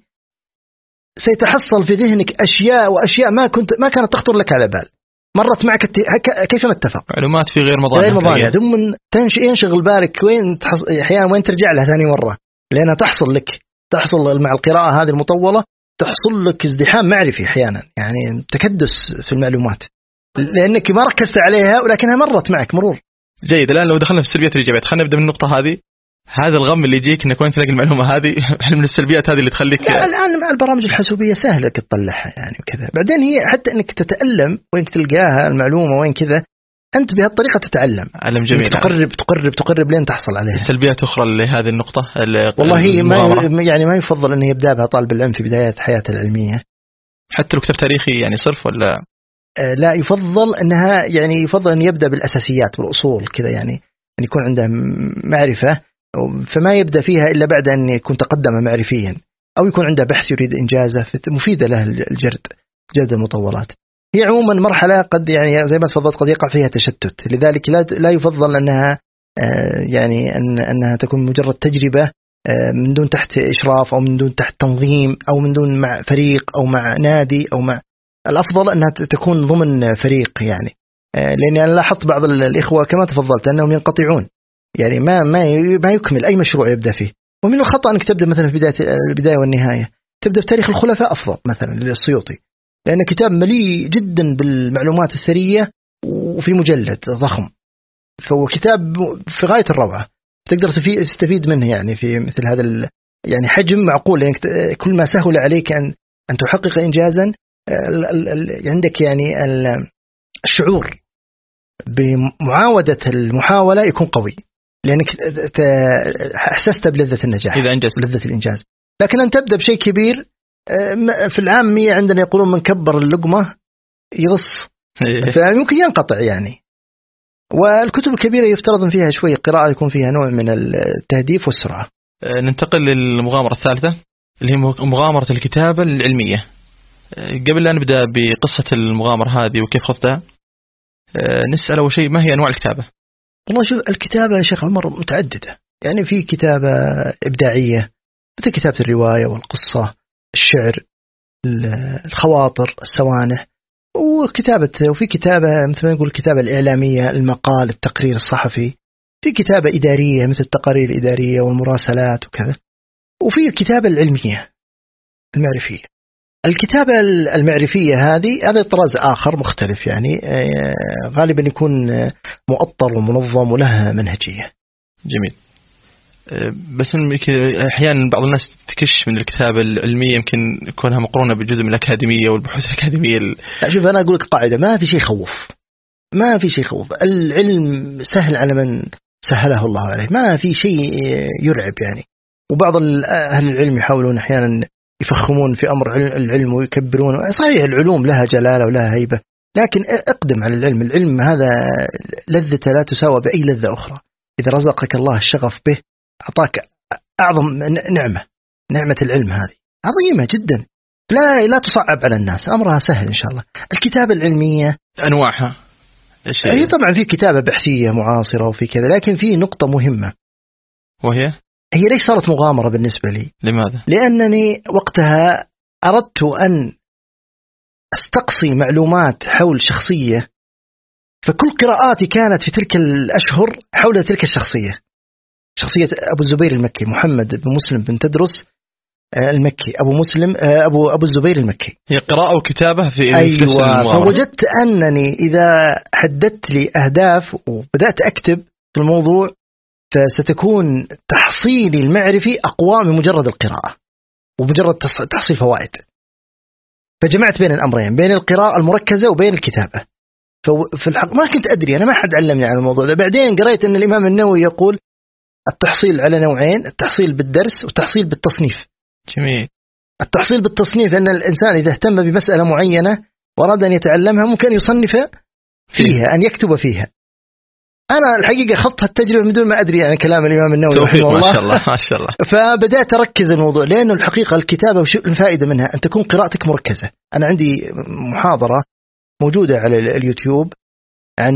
سيتحصل في ذهنك أشياء ما كانت تخطر لك على بال، مرت معك كيفما اتفق، معلومات في غير مضامنها، ثم ينشغل بالك أحيانا وين ترجع لها ثاني مرة، لأنها تحصل مع القراءة هذه المطولة تحصل لك ازدحام معرفي أحيانا، يعني تكدس في المعلومات لأنك ما ركزت عليها ولكنها مرت معك مرور. جيد. الآن لو دخلنا في السلبيات والإيجابيات، خلينا نبدأ من النقطة هذه. هذا الغم اللي يجيك انك وين تلاقي المعلومة هذه من السلبيات هذه اللي تخليك. الآن مع البرامج الحاسوبية سهلة تطلعها يعني وكذا، بعدين هي حتى انك تتألم وين تلقاها المعلومة وين كذا، أنت بهالطريقة تتعلم. علم جميل. تقرب لين تحصل عليها. سلبيات أخرى لهذه النقطة والله ما يفضل أن يبدأ بها طالب العلم في بداية حياته العلمية، حتى لو كتاب تاريخي يعني صرف ولا لا، يفضل أن يبدأ بالأساسيات والأصول كذا، يعني أن يكون عنده معرفة، فما يبدأ فيها إلا بعد أن يكون تقدم معرفيا، أو يكون عنده بحث يريد إنجازه مفيدة له جرد المطولات. هي عموما مرحلة قد يعني زي ما تفضلت قد يقع فيها تشتت، لذلك لا يفضل أنها يعني أنها تكون مجرد تجربة من دون تحت إشراف أو من دون تحت تنظيم أو من دون مع فريق أو مع نادي أو مع. الأفضل أنها تكون ضمن فريق يعني، لأني أنا لاحظت بعض الإخوة كما تفضلت أنهم ينقطعون، يعني ما يكمل أي مشروع يبدأ فيه. ومن الخطأ أنك تبدأ مثلا في البداية والنهاية، تبدأ في تاريخ الخلفاء أفضل مثلا للسيوطي، لأن كتاب مليء جدا بالمعلومات الثرية وفي مجلد ضخم، فهو كتاب في غاية الروعة، تقدر تستفيد منه يعني في مثل هذا يعني حجم معقول، يعني كل ما سهل عليك أن تحقق إنجازا عندك يعني الشعور بمعاودة المحاولة يكون قوي، لأنك أحسست بلذة النجاح إذا أنجز لذة الإنجاز. لكن أن تبدأ بشيء كبير، في العامية عندنا يقولون من كبر اللقمة يغص فممكن ينقطع يعني. والكتب الكبيرة يفترض فيها شوي قراءة يكون فيها نوع من التهديف والسرعة. ننتقل للمغامرة الثالثة اللي هي مغامرة الكتابة العلمية. قبل لا نبدأ بقصة المغامرة هذه وكيف خطتها، نسأل أول شيء ما هي أنواع الكتابة؟ والله شوف، الكتابة يا شيخ عمر متعددة. يعني في كتابة إبداعية مثل كتابة الرواية والقصة، الشعر، الخواطر، السوانح، وفي كتابة مثل ما نقول الكتابة الإعلامية، المقال، التقرير الصحفي. في كتابة إدارية مثل التقارير الإدارية والمراسلات وكذا. وفي الكتابة العلمية المعرفية. الكتابة المعرفية هذا طراز آخر مختلف، يعني غالبا يكون مؤطر ومنظم وله منهجية. جميل. بس أحيانا بعض الناس تكش من الكتابة العلمية، يمكن يكونها مقرونة بجزء من الأكاديمية والبحوث الأكاديمية. شوف أنا أقول لك قاعدة، ما في شيء يخوف، ما في شيء يخوف. العلم سهل على من سهله الله عليه، ما في شيء يرعب يعني. وبعض أهل العلم يحاولون أحيانا يفخمون في أمر العلم ويكبرون. صحيح العلوم لها جلالة ولها هيبة، لكن اقدم على العلم. العلم هذا لذته لا تساوى بأي لذة أخرى. إذا رزقك الله الشغف به أعطاك أعظم نعمة العلم هذه عظيمة جدا. لا تصعب على الناس، أمرها سهل إن شاء الله. الكتابة العلمية أنواعها هي طبعا في كتابة بحثية معاصرة وفي كذا، لكن في نقطة مهمة وهي هي ليش صارت مغامرة بالنسبة لي. لماذا؟ لأنني وقتها أردت أن أستقصي معلومات حول شخصية، فكل قراءاتي كانت في تلك الأشهر حول تلك الشخصية، شخصية أبو الزبير المكي، محمد بن مسلم بن تدرس المكي، أبو الزبير المكي. هي قراءة وكتابة في أيوة. فوجدت أنني إذا حددت لي أهداف وبدأت أكتب في الموضوع فستكون تحصيلي المعرفي أقوى من مجرد القراءة ومجرد تحصيل فوائد. فجمعت بين الأمرين، بين القراءة المركزة وبين الكتابة. في الحق ما كنت أدري، أنا ما حد علمني عن الموضوع ده. بعدين قرأت أن الإمام النووي يقول التحصيل على نوعين، التحصيل بالدرس والتحصيل بالتصنيف. جميل. التحصيل بالتصنيف أن الإنسان إذا اهتم بمسألة معينة وأراد أن يتعلمها ممكن يصنف فيها، أن يكتب فيها. أنا الحقيقة خضت التجربة من دون ما أدري عن كلام الإمام النووي رحمه الله. ما شاء الله ما شاء الله. فبدأت أركز الموضوع، لأنه الحقيقة الكتابة وش الفائدة منها؟ أن تكون قراءتك مركزة. أنا عندي محاضرة موجودة على اليوتيوب عن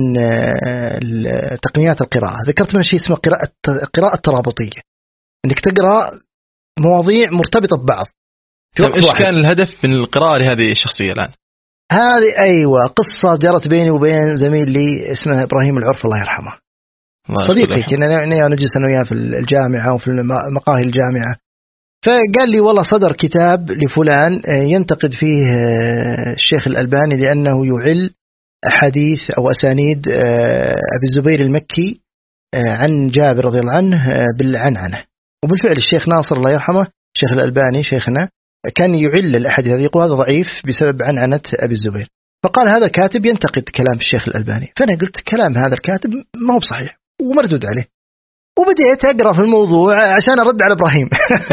تقنيات القراءة، ذكرت منها شيء اسمه قراءة ترابطية، أنك تقرأ مواضيع مرتبطة ببعض. إيش كان الهدف من القراءة لهذه الشخصية الآن؟ هذه أيوة قصة جرت بيني وبين زميل لي اسمه إبراهيم العرف الله يرحمه، صديقي. كنا نجلس أنا وياه في الجامعة وفي مقاهي الجامعة. فقال لي والله صدر كتاب لفلان ينتقد فيه الشيخ الألباني لأنه يعل أحاديث أو أسانيد أبي الزبير المكي عن جابر رضي الله عنه بالعنعنة. وبالفعل الشيخ ناصر الله يرحمه الشيخ الألباني شيخنا كان يعل الأحاديث هذه، يقول هذا ضعيف بسبب عنعنة أبي الزبير. فقال هذا الكاتب ينتقد كلام الشيخ الألباني. فأنا قلت كلام هذا الكاتب ما هو بصحيح ومردود عليه، وبدأت أقرأ في الموضوع عشان أرد على إبراهيم.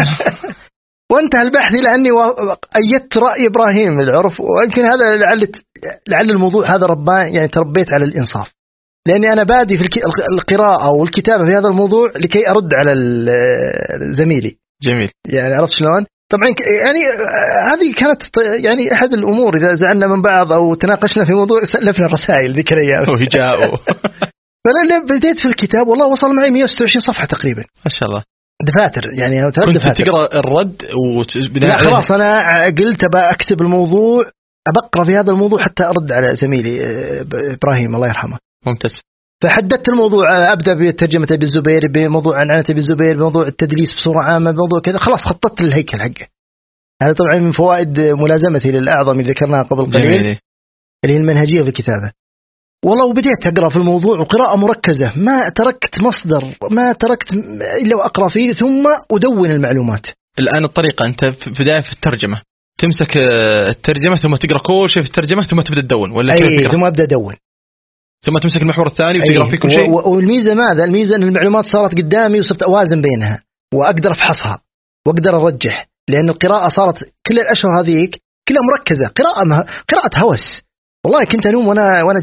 وانتهى البحث إلى أني أيدت رأي إبراهيم العرف. ويمكن هذا لعل الموضوع هذا يعني تربيت على الإنصاف، لأني أنا بادي في القراءة والكتابة في هذا الموضوع لكي أرد على زميلي. جميل. يعني عرفت شلون؟ طبعا يعني هذه كانت يعني أحد الأمور، إذا زعلنا من بعض أو تناقشنا في موضوع سلفنا الرسائل ذيك الأيام. وجاءوا. فأنا بديت في الكتاب والله وصل معي 126 صفحة تقريبا. ما شاء الله. دفاتر يعني. كنت تقرأ الرد لا خلاص أنا قلت أكتب الموضوع، أبقرأ في هذا الموضوع حتى أرد على زميلي إبراهيم الله يرحمه. ممتاز. فحددت الموضوع، أبدأ بترجمة أبي الزبير، بموضوع عنعنة أبي الزبير، بموضوع التدليس بصورة عامة، بموضوع كذا. خلاص خططت الهيكل حقه. هذا طبعا من فوائد ملازمتي للأعظم اللي ذكرناها قبل قليل، اللي هي المنهجية في الكتابة. والله وبدأت أقرأ في الموضوع وقراءة مركزة، ما تركت مصدر، ما تركت إلا وأقرأ فيه ثم أدون المعلومات. الآن الطريقة أنت في بداية في الترجمة تمسك الترجمة ثم تقرأ كل شيء في الترجمة ثم تبدأ تدون، ولا كيف؟ ثم أبدأ أدون، ثم تمسك المحور الثاني وتقرأ فيه كل شيء. والميزة ماذا؟ الميزة أن المعلومات صارت قدامي وصرت أوازن بينها وأقدر أفحصها وأقدر أرجح، لأن القراءة صارت كل الأشهر هذيك كلها مركزة، قراءة هوس. والله كنت أنوم وأنا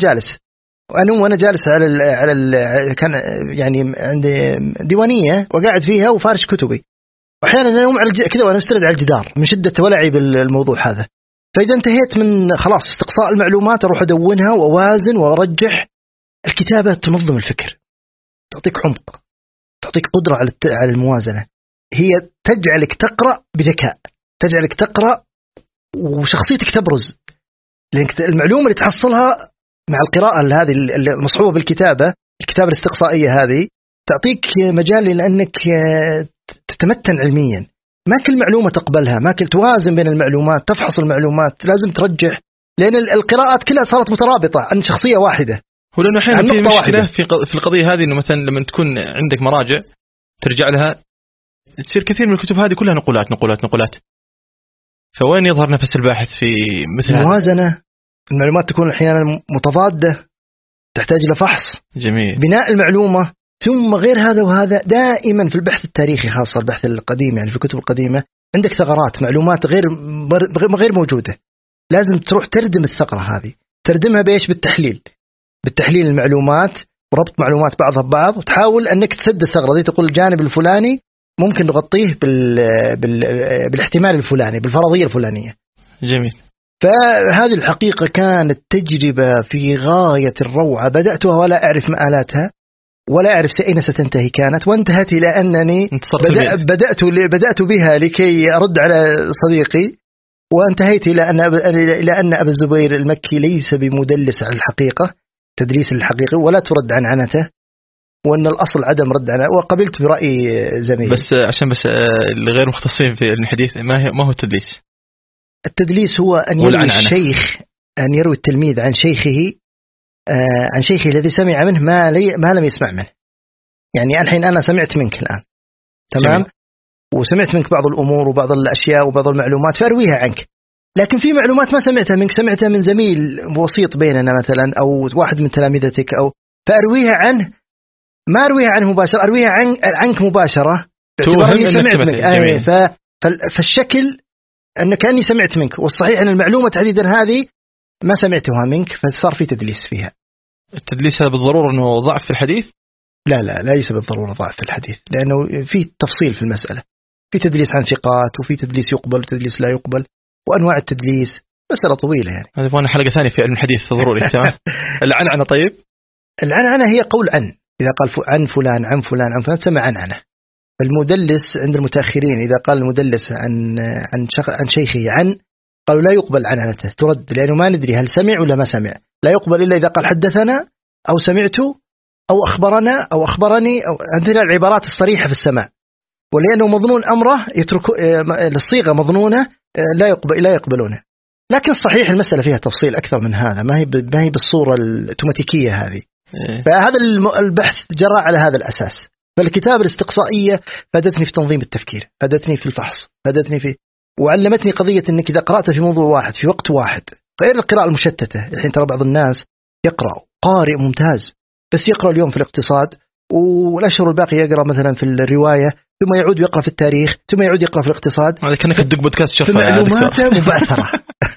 جالس كان يعني عندي ديوانية وقاعد فيها وفارش كتبي، وأحيانا أنوم على كذا وأنا مستند على الجدار من شدة ولعي بالموضوع هذا. فإذا انتهيت من خلاص استقصاء المعلومات أروح أدونها وأوازن وأرجح. الكتابة تنظم الفكر، تعطيك عمق، تعطيك قدرة على الموازنة، هي تجعلك تقرأ بذكاء، تجعلك تقرأ وشخصيتك تبرز، لأنك المعلومة اللي تحصلها مع القراءة هذه المصحوبة بالكتابة، الكتابة الاستقصائية هذه تعطيك مجال لأنك تتمتن علميا. ما كل معلومة تقبلها، ما كل توازن بين المعلومات، تفحص المعلومات، لازم ترجح، لأن القراءات كلها صارت مترابطة عن شخصية واحدة. ولأنه أحيانا في مشكلة في القضية هذه، إنه مثلا لما تكون عندك مراجع ترجع لها تصير كثير من الكتب هذه كلها نقولات. فوين يظهر نفس الباحث في مثل الموازنة؟ المعلومات تكون أحيانا متضادة، تحتاج إلى فحص. جميل. بناء المعلومة. ثم غير هذا وهذا، دائما في البحث التاريخي خاصة البحث القديم، يعني في الكتب القديمة عندك ثغرات، معلومات غير موجودة، لازم تروح تردم الثغرة هذه. تردمها بإيش؟ بالتحليل المعلومات وربط معلومات بعضها ببعض، وتحاول أنك تسد الثغرة دي، تقول الجانب الفلاني ممكن نغطيه بالاحتمال الفلاني، بالفرضية الفلانية. جميل. فهذه الحقيقة كانت تجربة في غاية الروعة، بدأتها ولا أعرف مآلاتها ولا أعرف أين ستنتهي كانت، وانتهت إلى أنني بدأت بها لكي أرد على صديقي، وانتهيت إلى أن أبا الزبير المكي ليس بمدلس على الحقيقة تدليس الحقيقي، ولا ترد عن عنته، وأن الأصل عدم رد عنه، وقبلت برأي زميلي. بس عشان الغير مختصين في الحديث، ما هو التدليس؟ التدليس هو أن يروي الشيخ، أن يروي التلميذ عن شيخه الذي سمع منه ما لم يسمع منه. يعني الحين أنا سمعت منك الآن، تمام؟ جميل. وسمعت منك بعض الأمور وبعض الأشياء وبعض المعلومات فأرويها عنك، لكن في معلومات ما سمعتها منك، سمعتها من زميل وسيط بيننا مثلا، أو واحد من تلامذتك، فأرويها عنه، ما أرويها عنه مباشرة، أرويها عنك مباشرة باعتبار أني سمعت منك. فالشكل أن كأني سمعت منك، والصحيح أن المعلومة تحديدا هذه ما سمعتها منك، فصار في تدليس فيها. التدليس هذا بالضرورة أنه ضعف في الحديث؟ لا ليس بالضرورة ضعف في الحديث، لأنه في تفصيل في المسألة، في تدليس عن ثقات، وفي تدليس يقبل وتدليس لا يقبل، وأنواع التدليس، مسألة طويلة يعني. هذا يبغى حلقة ثانية في علم الحديث ضروري. تمام. العنعنة، طيب العنعنة هي قول إذا قال عن فلان عن فلان عن فلان تسمى عنعنة. المدلس عند المتأخرين إذا قال المدلس عن شيخه قالوا لا يقبل عنعنته، ترد، لأنه ما ندري هل سمع ولا ما سمع. لا يقبل إلا إذا قال حدثنا أو سمعت أو أخبرنا أو أخبرني، أو عندنا العبارات الصريحة في السماع، ولأنه مظنون أمره يترك الصيغة مظنونة لا يقبلونه. لكن الصحيح المسألة فيها تفصيل أكثر من هذا، ما هي بالصورة الأوتوماتيكية هذه. فهذا البحث جرى على هذا الأساس. فالكتابة الاستقصائية فادتني في تنظيم التفكير، فادتني في الفحص، وعلمتني قضية أنك إذا قرأت في موضوع واحد في وقت واحد، غير القراءة المشتتة. الحين ترى بعض الناس يقرأ قارئ ممتاز، بس يقرأ اليوم في الاقتصاد، والأشهر الباقي يقرأ مثلا في الرواية، ثم يعود يقرأ في التاريخ، ثم يعود يقرأ في الاقتصاد. هذا كأنك تدق بودكاست شرفة، معلوماته مبعثرة.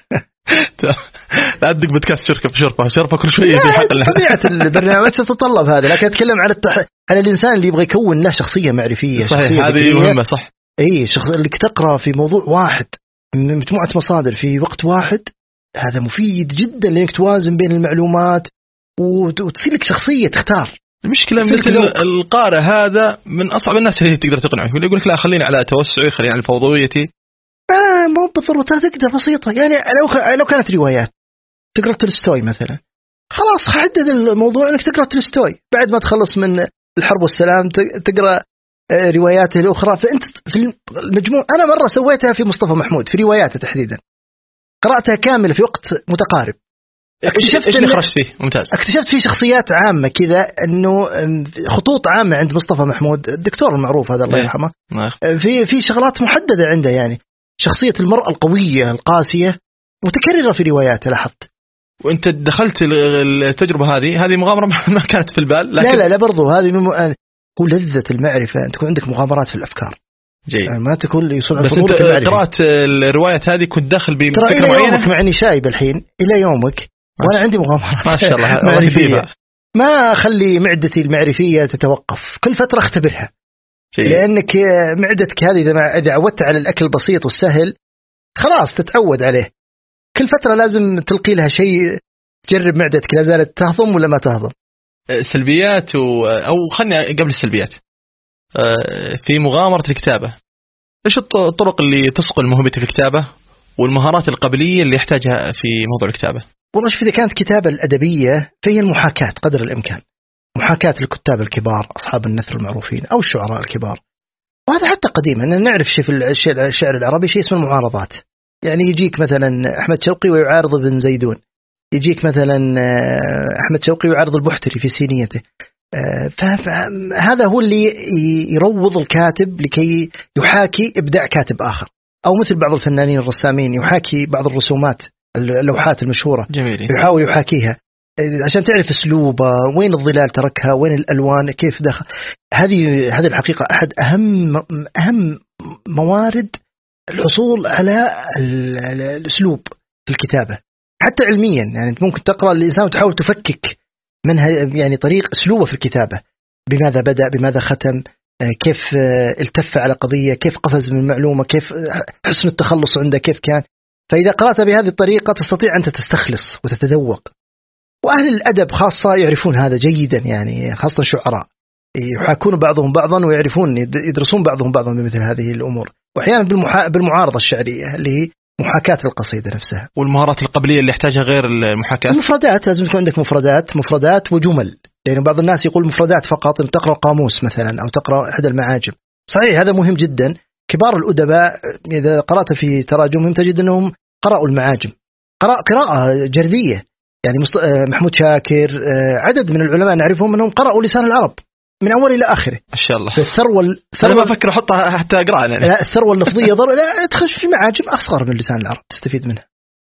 لا تدق بودكاست شرفة كل شوية في حق طبيعة البرنامج تتطلب هذا، لكن أتكلم على الإنسان اللي يبغى يكون له شخصية معرفية. صحيح، هذه مهمة. صح. اللي تقرأ في موضوع واحد من مجموعة مصادر في وقت واحد، هذا مفيد جدا لأنك توازن بين المعلومات وتصير لك شخصية تختار. المشكلة مثل القارئ هذا من أصعب الناس اللي تقدر تقنعه، يقول لك لا خليني على توسعي، خليني على فوضويتي. مو بالضرورة، تقدر بسيطة. يعني لو كانت روايات تقرأ تولستوي مثلا، خلاص حدد الموضوع انك تقرأ تولستوي، بعد ما تخلص من الحرب والسلام تقرأ رواياته الأخرى. فأنت في المجموع، أنا مرة سويتها في مصطفى محمود في رواياته تحديدا، قرأتها كاملة في وقت متقارب. اكتشفت اللي خرجت فيه ممتاز. اكتشفت فيه شخصيات عامة كذا، انه خطوط عامة عند مصطفى محمود الدكتور المعروف هذا الله يرحمه، في شغلات محددة عنده. يعني شخصية المرأة القوية القاسية متكررة في رواياته، لاحظت. وانت دخلت التجربة هذه مغامرة ما كانت في البال، لكن لا برضو هذه هو لذة المعرفة، أن تكون عندك مغامرات في الأفكار. يعني ما تكون يصنع بس فضولك المعرفي. قرأت الروايات هذه كنت داخل بفكرة معينة. معينة. معني شايب الحين إلى يومك وأنا عندي مغامرات ما شاء الله معرفية. ما أخلي معدتي المعرفية تتوقف، كل فترة اختبرها. لأنك معدتك هذه إذا عودت على الأكل البسيط والسهل خلاص تتعود عليه. كل فترة لازم تلقي لها شيء، تجرب معدتك لا زالت تهضم ولا ما تهضم. سلبيات أو خلني قبل السلبيات، في مغامرة الكتابة إيش الطرق اللي تصقل موهبتي في الكتابة والمهارات القبلية اللي يحتاجها في موضوع الكتابة؟ والله شوف، إذا كانت كتابة الأدبية فهي المحاكاة قدر الإمكان، محاكاة الكتاب الكبار أصحاب النثر المعروفين أو الشعراء الكبار. وهذا حتى قديما نعرف شيء في الشعر العربي شيء اسمه المعارضات. يعني يجيك مثلا أحمد شوقي ويعارض ابن زيدون، يجيك مثلا أحمد شوقي ويعارض البحتري في سينيته. فهذا هو اللي يروض الكاتب لكي يحاكي إبداع كاتب آخر، أو مثل بعض الفنانين الرسامين يحاكي بعض الرسومات اللوحات المشهورة، جميل. يحاول يحاكيها عشان تعرف أسلوبه، وين الظلال تركها، وين الألوان كيف دخل. هذه الحقيقة أحد أهم موارد الحصول على الأسلوب في الكتابة حتى علميا. يعني أنت ممكن تقرأ الإنسان وتحاول تفكك منها يعني طريق أسلوبه في الكتابة، بماذا بدأ، بماذا ختم، كيف التف على قضية، كيف قفز من معلومة، كيف حسن التخلص عنده كيف كان. فإذا قرأت بهذه الطريقة تستطيع أن تستخلص وتتذوق. وأهل الأدب خاصة يعرفون هذا جيدا، يعني خاصة الشعراء يحاكون بعضهم بعضا ويعرفون يدرسون بعضهم بعضا بمثل هذه الأمور، وأحيانا بالمعارضة الشعرية اللي هي محاكاة القصيدة نفسها. والمهارات القبلية اللي يحتاجها غير المحاكاة، المفردات لازم يكون عندك مفردات وجمل. لأن بعض الناس يقول مفردات فقط، أن تقرأ قاموس مثلا أو تقرأ أحد المعاجم. صحيح هذا مهم جدا. كبار الأدباء إذا قرأت في تراجمهم تجد أنهم قرأوا المعاجم قراءة جردية. يعني محمود شاكر، عدد من العلماء نعرفهم أنهم قرأوا لسان العرب من أول إلى آخره. ما شاء الله. الثروة أنا ما أفكر أحطها حتى أقرأ. لا، الثروة اللفظية لا تخش في معاجم أصغر من لسان العرب تستفيد منها.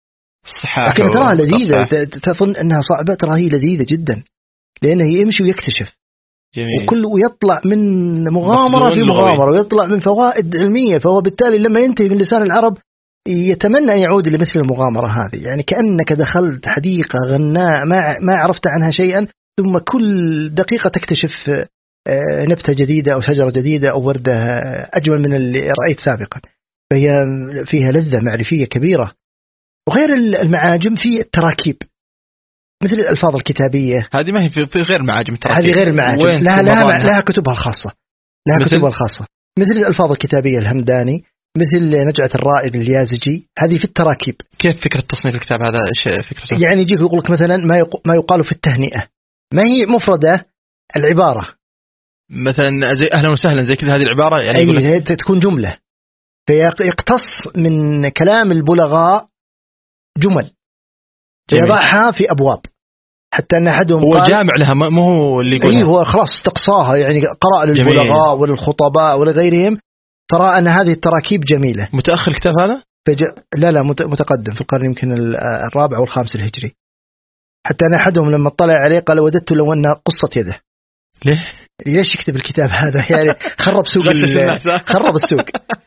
لكن تراها لذيذة، تظن أنها صعبة، تراها هي لذيذة جدا لأنه يمشي ويكتشف. جميل. وكل ويطلع من مغامرة في مغامرة ويطلع من فوائد علمية. فهو بالتالي لما ينتهي من لسان العرب يتمنى أن يعود لمثل المغامرة هذه. يعني كأنك دخلت حديقة غناء ما عرفت عنها شيئا، ثم كل دقيقة تكتشف نبتة جديدة أو شجرة جديدة أو وردة أجمل من اللي رأيت سابقا. فهي فيها لذة معرفية كبيرة. وغير المعاجم في التراكيب مثل الألفاظ الكتابية. هذه ما هي في غير معاجم التراكيب. هذه غير المعاجم، لها كتبها الخاصة، كتبها الخاصة. مثل الألفاظ الكتابية الهمداني، مثل نجعة الرائد اليازجي، هذه في التراكيب. كيف فكرة تصنيف الكتاب هذا؟ إيش فكرته؟ يعني يجيك يقول لك مثلا ما يقال في التهنئة، ما هي مفردة العبارة، مثلا زي أهلا وسهلا زي كذا، هذه العبارة يعني تكون جملة، فيقتص من كلام البلغاء جمل يضعها في أبواب، حتى أن أحدهم هو جامع لها، ما هو اللي يقولها. هو خلاص استقصاها، يعني قرأ للبلغاء وللخطباء ولغيرهم، فرأى أن هذه التراكيب جميلة. متأخر الكتاب هذا؟ لا متقدم في القرن يمكن الرابع والخامس الهجري. حتى أن أحدهم لما اطلع عليه قال وددت لو أن قصة يده. ليش يكتب الكتاب هذا؟ يعني خرب سوق خرب السوق.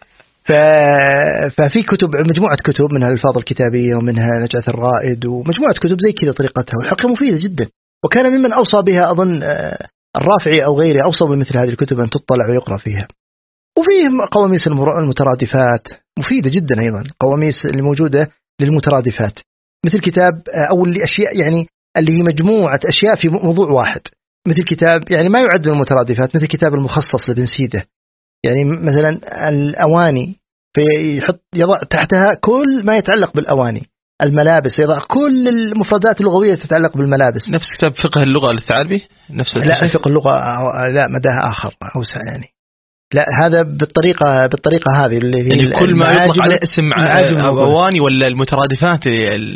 ففي كتب، مجموعة كتب منها الألفاظ الكتابية ومنها نجعة الرائد ومجموعة كتب زي كذا طريقتها، والحقيقة مفيدة جدا. وكان ممن أوصى بها أظن الرافعي أو غيره، أوصى بمثل هذه الكتب أن تطلع ويقرأ فيها. وفيه قواميس المترادفات مفيدة جدا أيضا، قواميس اللي موجودة للمترادفات، مثل كتاب أو اللي أشياء يعني اللي هي مجموعة أشياء في موضوع واحد، مثل كتاب يعني ما يعد من المترادفات، مثل كتاب المخصص لابن سيدة. يعني مثلا الأواني يضع تحتها كل ما يتعلق بالأواني. الملابس يضع كل المفردات اللغوية تتعلق بالملابس. نفس كتاب فقه اللغة للثعالبي نفس لا، فقه اللغة لا، مداها آخر أوسع يعني. لا، هذا بالطريقة هذه اللي هي يعني كل ما يطلق عليه اسم أواني. ولا المترادفات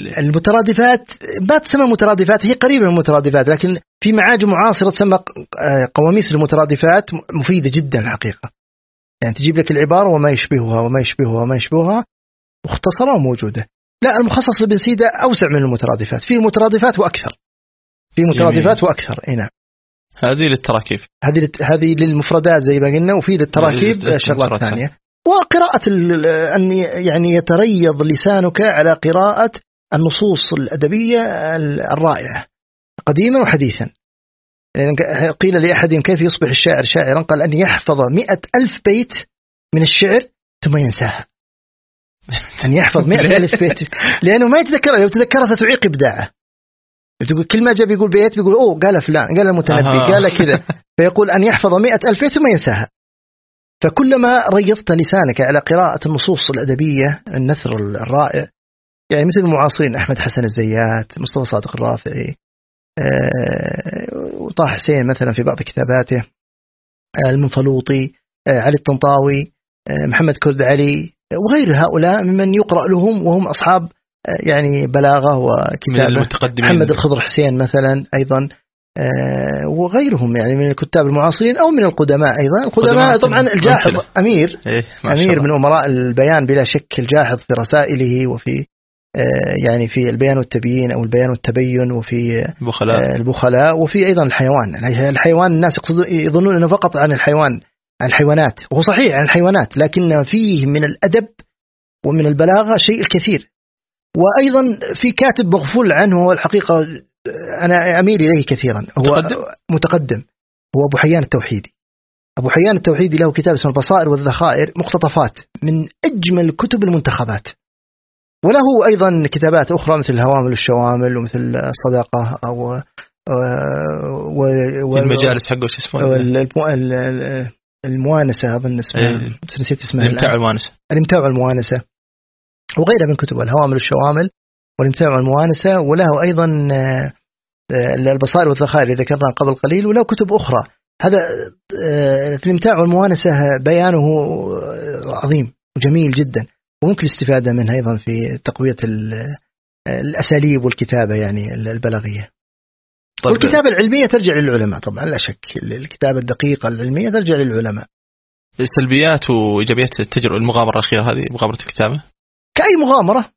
ما تسمى مترادفات، هي قريبة من المترادفات، لكن في معاجم معاصرة تسمى قواميس المترادفات، مفيدة جدا الحقيقة. يعني تجيب لك العبارة وما يشبهها مختصرة وموجودة. لا، المخصص لابن سيدة أوسع من المترادفات، فيه مترادفات وأكثر. نعم. هذه للتراكيب، هذه للمفردات زي ما قلنا، وفي للتراكيب شغلات ثانية. وقراءة أن يعني يتريض لسانك على قراءة النصوص الأدبية الرائعة قديما وحديثا. قيل لأحد كيف يصبح الشاعر شاعرا؟ قال أن يحفظ 100,000 بيت من الشعر ثم ينساها. أن يحفظ 100,000 بيت لأنه ما يتذكرها، لو تذكرها ستعيق إبداعه. تقول كل ما جاء بيقول بيت بيقول أوه قال فلان قال المتنبي قال كذا، فيقول أن يحفظ 100,000 بيت ثم ينساها. فكلما ريضت لسانك على قراءة النصوص الأدبية النثر الرائع، يعني مثل المعاصرين أحمد حسن الزيات، مصطفى صادق الرافعي، وطه حسين مثلا في بعض كتاباته، المنفلوطي، علي الطنطاوي، محمد كرد علي، وغير هؤلاء ممن يقرأ لهم وهم أصحاب يعني بلاغة وكتابة. محمد الخضر حسين مثلا أيضا، وغيرهم يعني من الكتاب المعاصرين أو من القدماء أيضا. القدماء طبعا الجاحظ أمير من أمراء البيان بلا شك، الجاحظ في رسائله وفي يعني في البيان والتبيين أو البيان والتبين، وفي البخلاء، وفي أيضا الحيوان الناس يظنون أنه فقط عن الحيوان، عن الحيوانات، وهو صحيح عن الحيوانات، لكن فيه من الأدب ومن البلاغة شيء الكثير. وأيضا في كاتب مغفول عنه، هو الحقيقة أنا أميل إليه كثيرا، هو متقدم، هو أبو حيان التوحيدي. أبو حيان التوحيدي له كتاب اسمه البصائر والذخائر، مقتطفات من أجمل كتب المنتخبات. وله أيضا كتابات أخرى مثل الهوامل والشوامل، ومثل الصداقة، أو المجالس حقه شو اسمه، الموانسة أظن اسمه، نسيت اسمها، الامتاع والموانسة، وغيرها من كتب الهوامل والشوامل والامتاع والموانسة. وله أيضا البصائر والذخائر اللي ذكرنا قبل قليل، وله كتب أخرى. هذا في الامتاع والموانسة بيانه عظيم وجميل جدا، وممكن الاستفادة منه أيضا في تقوية الأساليب والكتابة يعني البلاغية. والكتابة العلمية ترجع للعلماء طبعا لا شك، الكتابة الدقيقة العلمية ترجع للعلماء. السلبيات وإيجابيات التجربة، المغامرة الأخيرة هذه، مغامرة الكتابة كأي مغامرة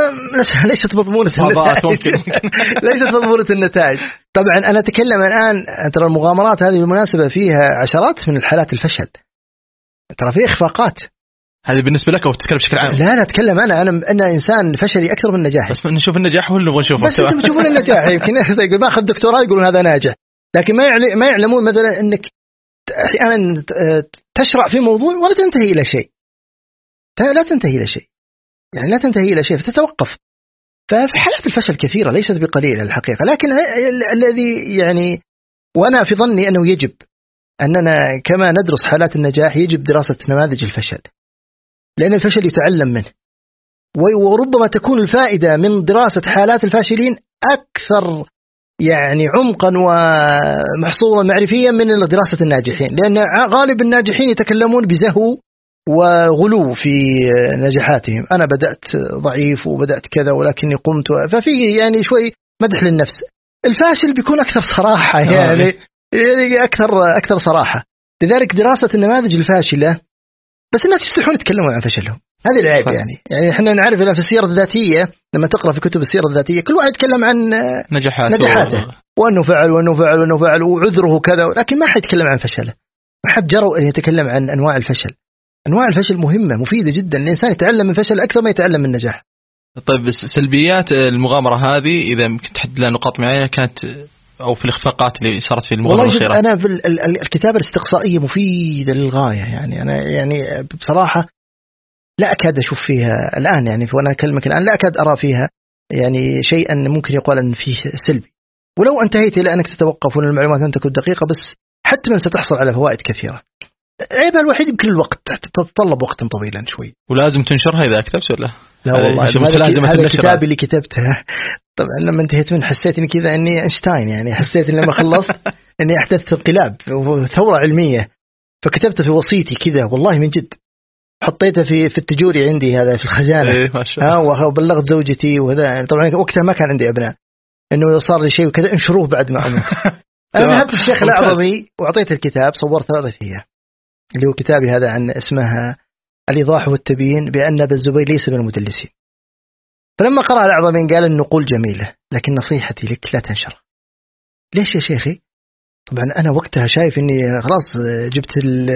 ليست مضمونة النتائج. ليست مضمونة النتائج. طبعا أنا أتكلم الآن، ترى المغامرات هذه بالمناسبة فيها عشرات من الحالات الفشل، ترى فيه إخفاقات. هذه بالنسبة لك أو تتكلم بشكل عام؟ لا أتكلم أنا إنسان فشلي أكثر من نجاحي. بس نشوف النجاح ولا نبغى نشوفه؟ بس أنتم تشوفون النجاح. يمكن ما أخذ دكتوراه يقولون هذا ناجح، لكن ما يعلمون مثلا أنك أحيانا تشرع في موضوع ولا تنتهي إلى شيء، لا تنتهي إلى شيء، يعني لا تنتهي إلى شيء فتتوقف. ففي حالات الفشل كثيرة ليست بقليلة الحقيقة، لكن الذي يعني وأنا في ظني أنه يجب أننا كما ندرس حالات النجاح يجب دراسة نماذج الفشل، لأن الفشل يتعلم منه، وربما تكون الفائدة من دراسة حالات الفاشلين أكثر يعني عمقا ومحصولا معرفيا من دراسة الناجحين، لأن غالب الناجحين يتكلمون بزهو وغلو في نجاحاتهم. أنا بدأت ضعيف وبدأت كذا ولكني قمت، ففيه يعني شوي مدح للنفس. الفاشل بيكون أكثر صراحة يعني أكثر صراحة. لذلك دراسة النماذج الفاشلة، بس الناس يستحون يتكلمون عن فشلهم، هذه العيب يعني إحنا نعرف في السيرة الذاتية لما تقرأ في كتب السيرة الذاتية كل واحد يتكلم عن نجاحاته وأنه فعل وعذره كذا، لكن ما حد يتكلم عن فشله، ما حد جرؤ أن يتكلم عن أنواع الفشل. أنواع الفشل مهمة مفيدة جدا، الإنسان يتعلم من فشل أكثر ما يتعلم من نجاح. طيب سلبيات المغامرة هذه إذا ممكن تحدد لها نقاط معينة كانت، أو في الإخفاقات اللي صارت في المغامرة الأخيرة؟ والله أنا في الكتابة الاستقصائية مفيدة للغاية، يعني أنا يعني بصراحة لا أكاد أشوف فيها الآن، يعني وأنا أكلمك الآن لا أكاد أرى فيها يعني شيئا ممكن يقال أن فيه سلبي. ولو انتهيت إلى أنك تتوقف وأن المعلومات أن تكون دقيقة، بس حتما ستحصل على فوائد كثيرة. عيبها الوحيد يمكن الوقت، تتطلب وقتا طويلا شوي. ولازم تنشرها إذا كتبت ولا لا؟ والله هذا الكتاب اللي كتبته طبعا لما انتهيت منه حسيت إني كذا إني أينشتاين، يعني حسيت إن لما خلصت إني أحدثت انقلاب وثورة علمية، فكتبته في وصيتي كذا والله من جد، حطيته في التجوري عندي هذا في الخزانة. وبلغت زوجتي، وهذا طبعا وقتها ما كان عندي أبناء، إنه صار لي شيء وكذا انشروه بعد ما أموت. أنا ذهبت الشيخ الأعظمي وأعطيته الكتاب، صورت فيه اللي هو كتابي هذا عن اسمها الإيضاح والتبيين بأن ابن الزبير ليس من المدلسين. فلما قرأ الأعظمين قال النقول جميلة لكن نصيحتي لك لا تنشر. ليش يا شيخي؟ طبعا أنا وقتها شايف إني خلاص جبت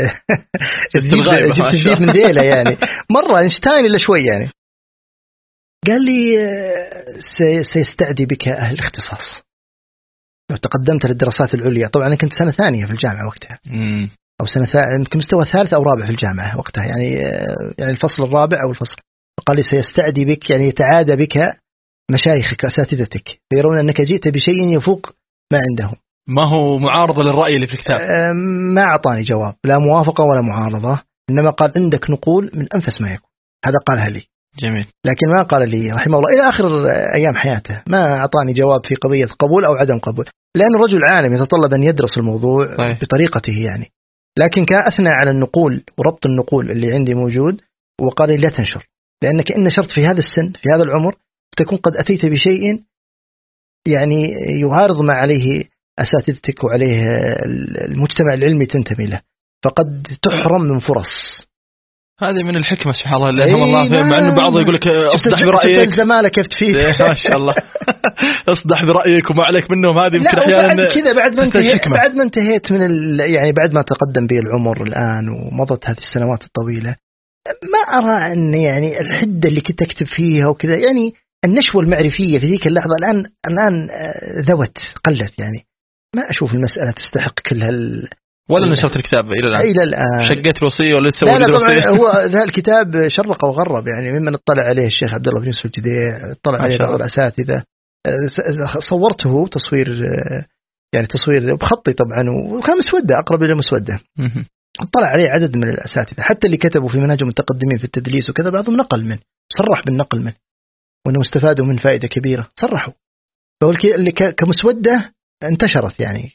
الزبيب من ذيله، يعني مرة اينشتاين إلا شوي يعني. قال لي سيستعدي بك أهل الاختصاص لو تقدمت للدراسات العليا. طبعا أنا كنت سنة ثانية في الجامعة وقتها أو يمكن مستوى ثالث أو رابع في الجامعة وقتها، يعني الفصل الرابع أو الفصل. قال لي سيستعدي بك، يعني يتعادى بك مشايخك أساتذتك، فيرون أنك جئت بشيء يفوق ما عندهم. ما هو معارضة للرأي اللي في الكتاب؟ ما أعطاني جواب، لا موافقة ولا معارضة، إنما قال عندك نقول من أنفس ما يكون. هذا قالها لي. جميل. لكن ما قال لي رحمه الله إلى آخر أيام حياته ما أعطاني جواب في قضية قبول أو عدم قبول، لأنه رجل عالم يتطلب أن يدرس الموضوع بطريقته يعني. لكن كان أثنى على النقول وربط النقول اللي عندي موجود، وقال لي لا تنشر، لأنك إن نشرت في هذا السن في هذا العمر تكون قد أتيت بشيء يعني يعارض ما عليه أساتذتك وعليه المجتمع العلمي تنتمي له، فقد تحرم من فرص. هذه من الحكمة سبحان الله اللي هم الله فيه، مع أنه بعض يقول لك أصدح برأيك. شفت الزمالة كيف تفيد. ما شاء الله. أصدح برأيك وما عليك منهم. هذه يمكن أحيانا بعد كذا بعد ما انتهيت من يعني بعد ما تقدم بي العمر الآن ومضت هذه السنوات الطويلة، ما أرى أن يعني الحدة اللي كنت أكتب فيها وكذا، يعني النشوة المعرفية في ذيك اللحظة الآن ذوت قلت، يعني ما أشوف المسألة تستحق كل ولا نشرت الكتاب إلى الآن. شقيت الوصية ولا لسه؟ لا طبعا هو ذا الكتاب شرق وغرب، يعني ممن اطلع عليه الشيخ عبد الله بن يوسف الجديع، اطلع عليه بعض الأساتذة. صورته تصوير يعني تصوير بخطي طبعا، وكان مسودة أقرب إلى مسودة. اطلع عليه عدد من الأساتذة، حتى اللي كتبوا في منهج المتقدمين في التدليس وكذا بعضهم نقل منه، صرح بالنقل منه وأنه استفادوا من فائدة كبيرة، صرحوا. فهو اللي كمسودة انتشرت يعني.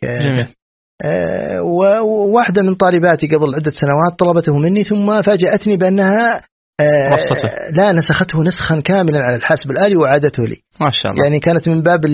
وواحدة من طالباتي قبل عدة سنوات طلبته مني، ثم فاجأتني بأنها لا نسخته نسخا كاملا على الحاسب الآلي وعادته لي. ما شاء الله. يعني كانت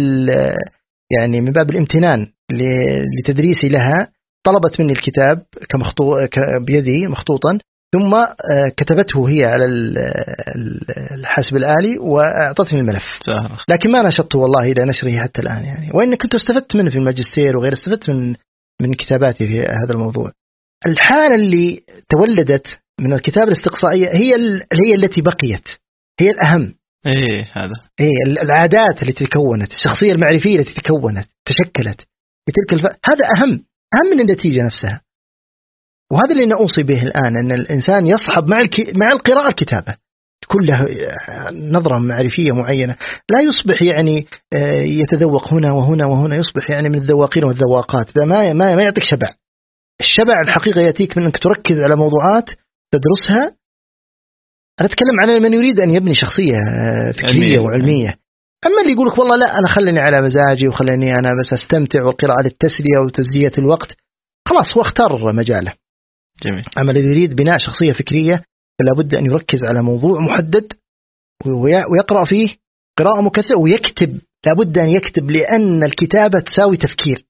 من باب الامتنان لتدريسي لها، طلبت مني الكتاب بيدي مخطوطا، ثم كتبته هي على الحاسب الآلي وأعطتني الملف. لكن ما نشطته والله إلى نشره حتى الآن يعني، وإن كنت استفدت منه في الماجستير وغير، استفدت من كتاباتي في هذا الموضوع. الحالة اللي تولدت من الكتاب الاستقصائية هي التي بقيت، هي الأهم. هذا العادات التي تكونت، الشخصية المعرفية التي تكونت تشكلت في تلك هذا أهم من النتيجة نفسها. وهذا اللي نأوصي به الآن، أن الإنسان يصحب مع القراءة الكتابة كلها نظرة معرفية معينة، لا يصبح يعني يتذوق هنا وهنا وهنا، يصبح يعني من الذواقين والذواقات. ده ما يعطيك شبع. الشبع الحقيقة يأتيك من أنك تركز على موضوعات تدرسها. أنا أتكلم عن من يريد أن يبني شخصية فكرية وعلمية. أما اللي يقولك والله لا أنا خلني على مزاجي وخلني أنا بس أستمتع والقراءة للتسلية وتسلية الوقت، خلاص هو اختار مجاله. جميل. أما الذي يريد بناء شخصية فكرية فلا بد أن يركز على موضوع محدد ويقرأ فيه قراءة مكثفة، ويكتب، لا بد أن يكتب، لأن الكتابة تساوي تفكير.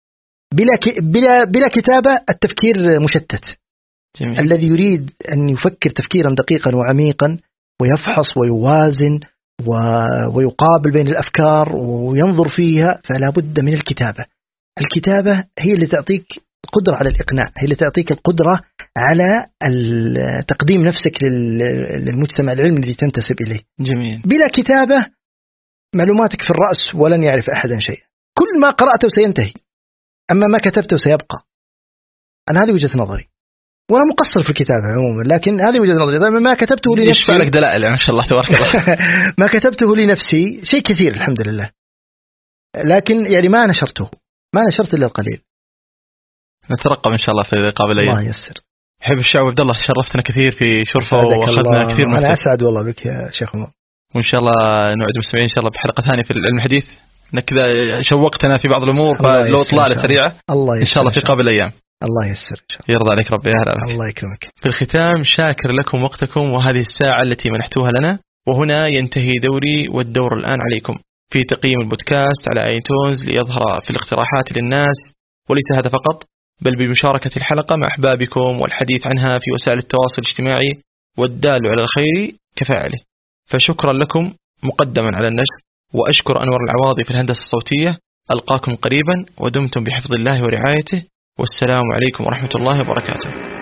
بلا كتابة التفكير مشتت. جميل. الذي يريد أن يفكر تفكيرا دقيقا وعميقا ويفحص ويوازن ويقابل بين الأفكار وينظر فيها، فلا بد من الكتابة. الكتابة هي اللي تعطيك القدرة على الإقناع، هي اللي تعطيك القدرة على تقديم نفسك للمجتمع العلمي الذي تنتسب إليه. جميل. بلا كتابة معلوماتك في الرأس ولن يعرف أحدا شيء، كل ما قرأته سينتهي، أما ما كتبته سيبقى. أنا هذه وجهة نظري، وأنا مقصر في الكتابة عموما، لكن هذه وجهة نظري. طيب ما كتبته لنفسي يشفع لك دلائل ما شاء الله تبارك الله. ما كتبته لنفسي شيء كثير الحمد لله، لكن يعني ما نشرت إلا القليل. نترقب إن شاء الله في قابل أيام. الله يسر. حب الشعب عبد الله، شرفتنا كثير في شرفة وأخذنا كثير من أنا أسعد والله بك يا شيخ عمر، وإن شاء الله نوعد المستمعين إن شاء الله بحلقة ثانية في العلم الحديث، إنك كذا شوقتنا في بعض الأمور، فلو إطلالة سريعة إن شاء الله في قابل أيام. الله يسر إن شاء الله. يرضى عليك ربي. الله يكرمك. في الختام شاكر لكم وقتكم وهذه الساعة التي منحتوها لنا، وهنا ينتهي دوري والدور الآن عليكم في تقييم البودكاست على ايتونز ليظهر في الاقتراحات للناس، وليس هذا فقط بل بمشاركة الحلقة مع أحبابكم والحديث عنها في وسائل التواصل الاجتماعي، والدال على الخير كفاعله. فشكرا لكم مقدما على النشر، وأشكر أنور العواضي في الهندسة الصوتية. ألقاكم قريبا ودمتم بحفظ الله ورعايته، والسلام عليكم ورحمة الله وبركاته.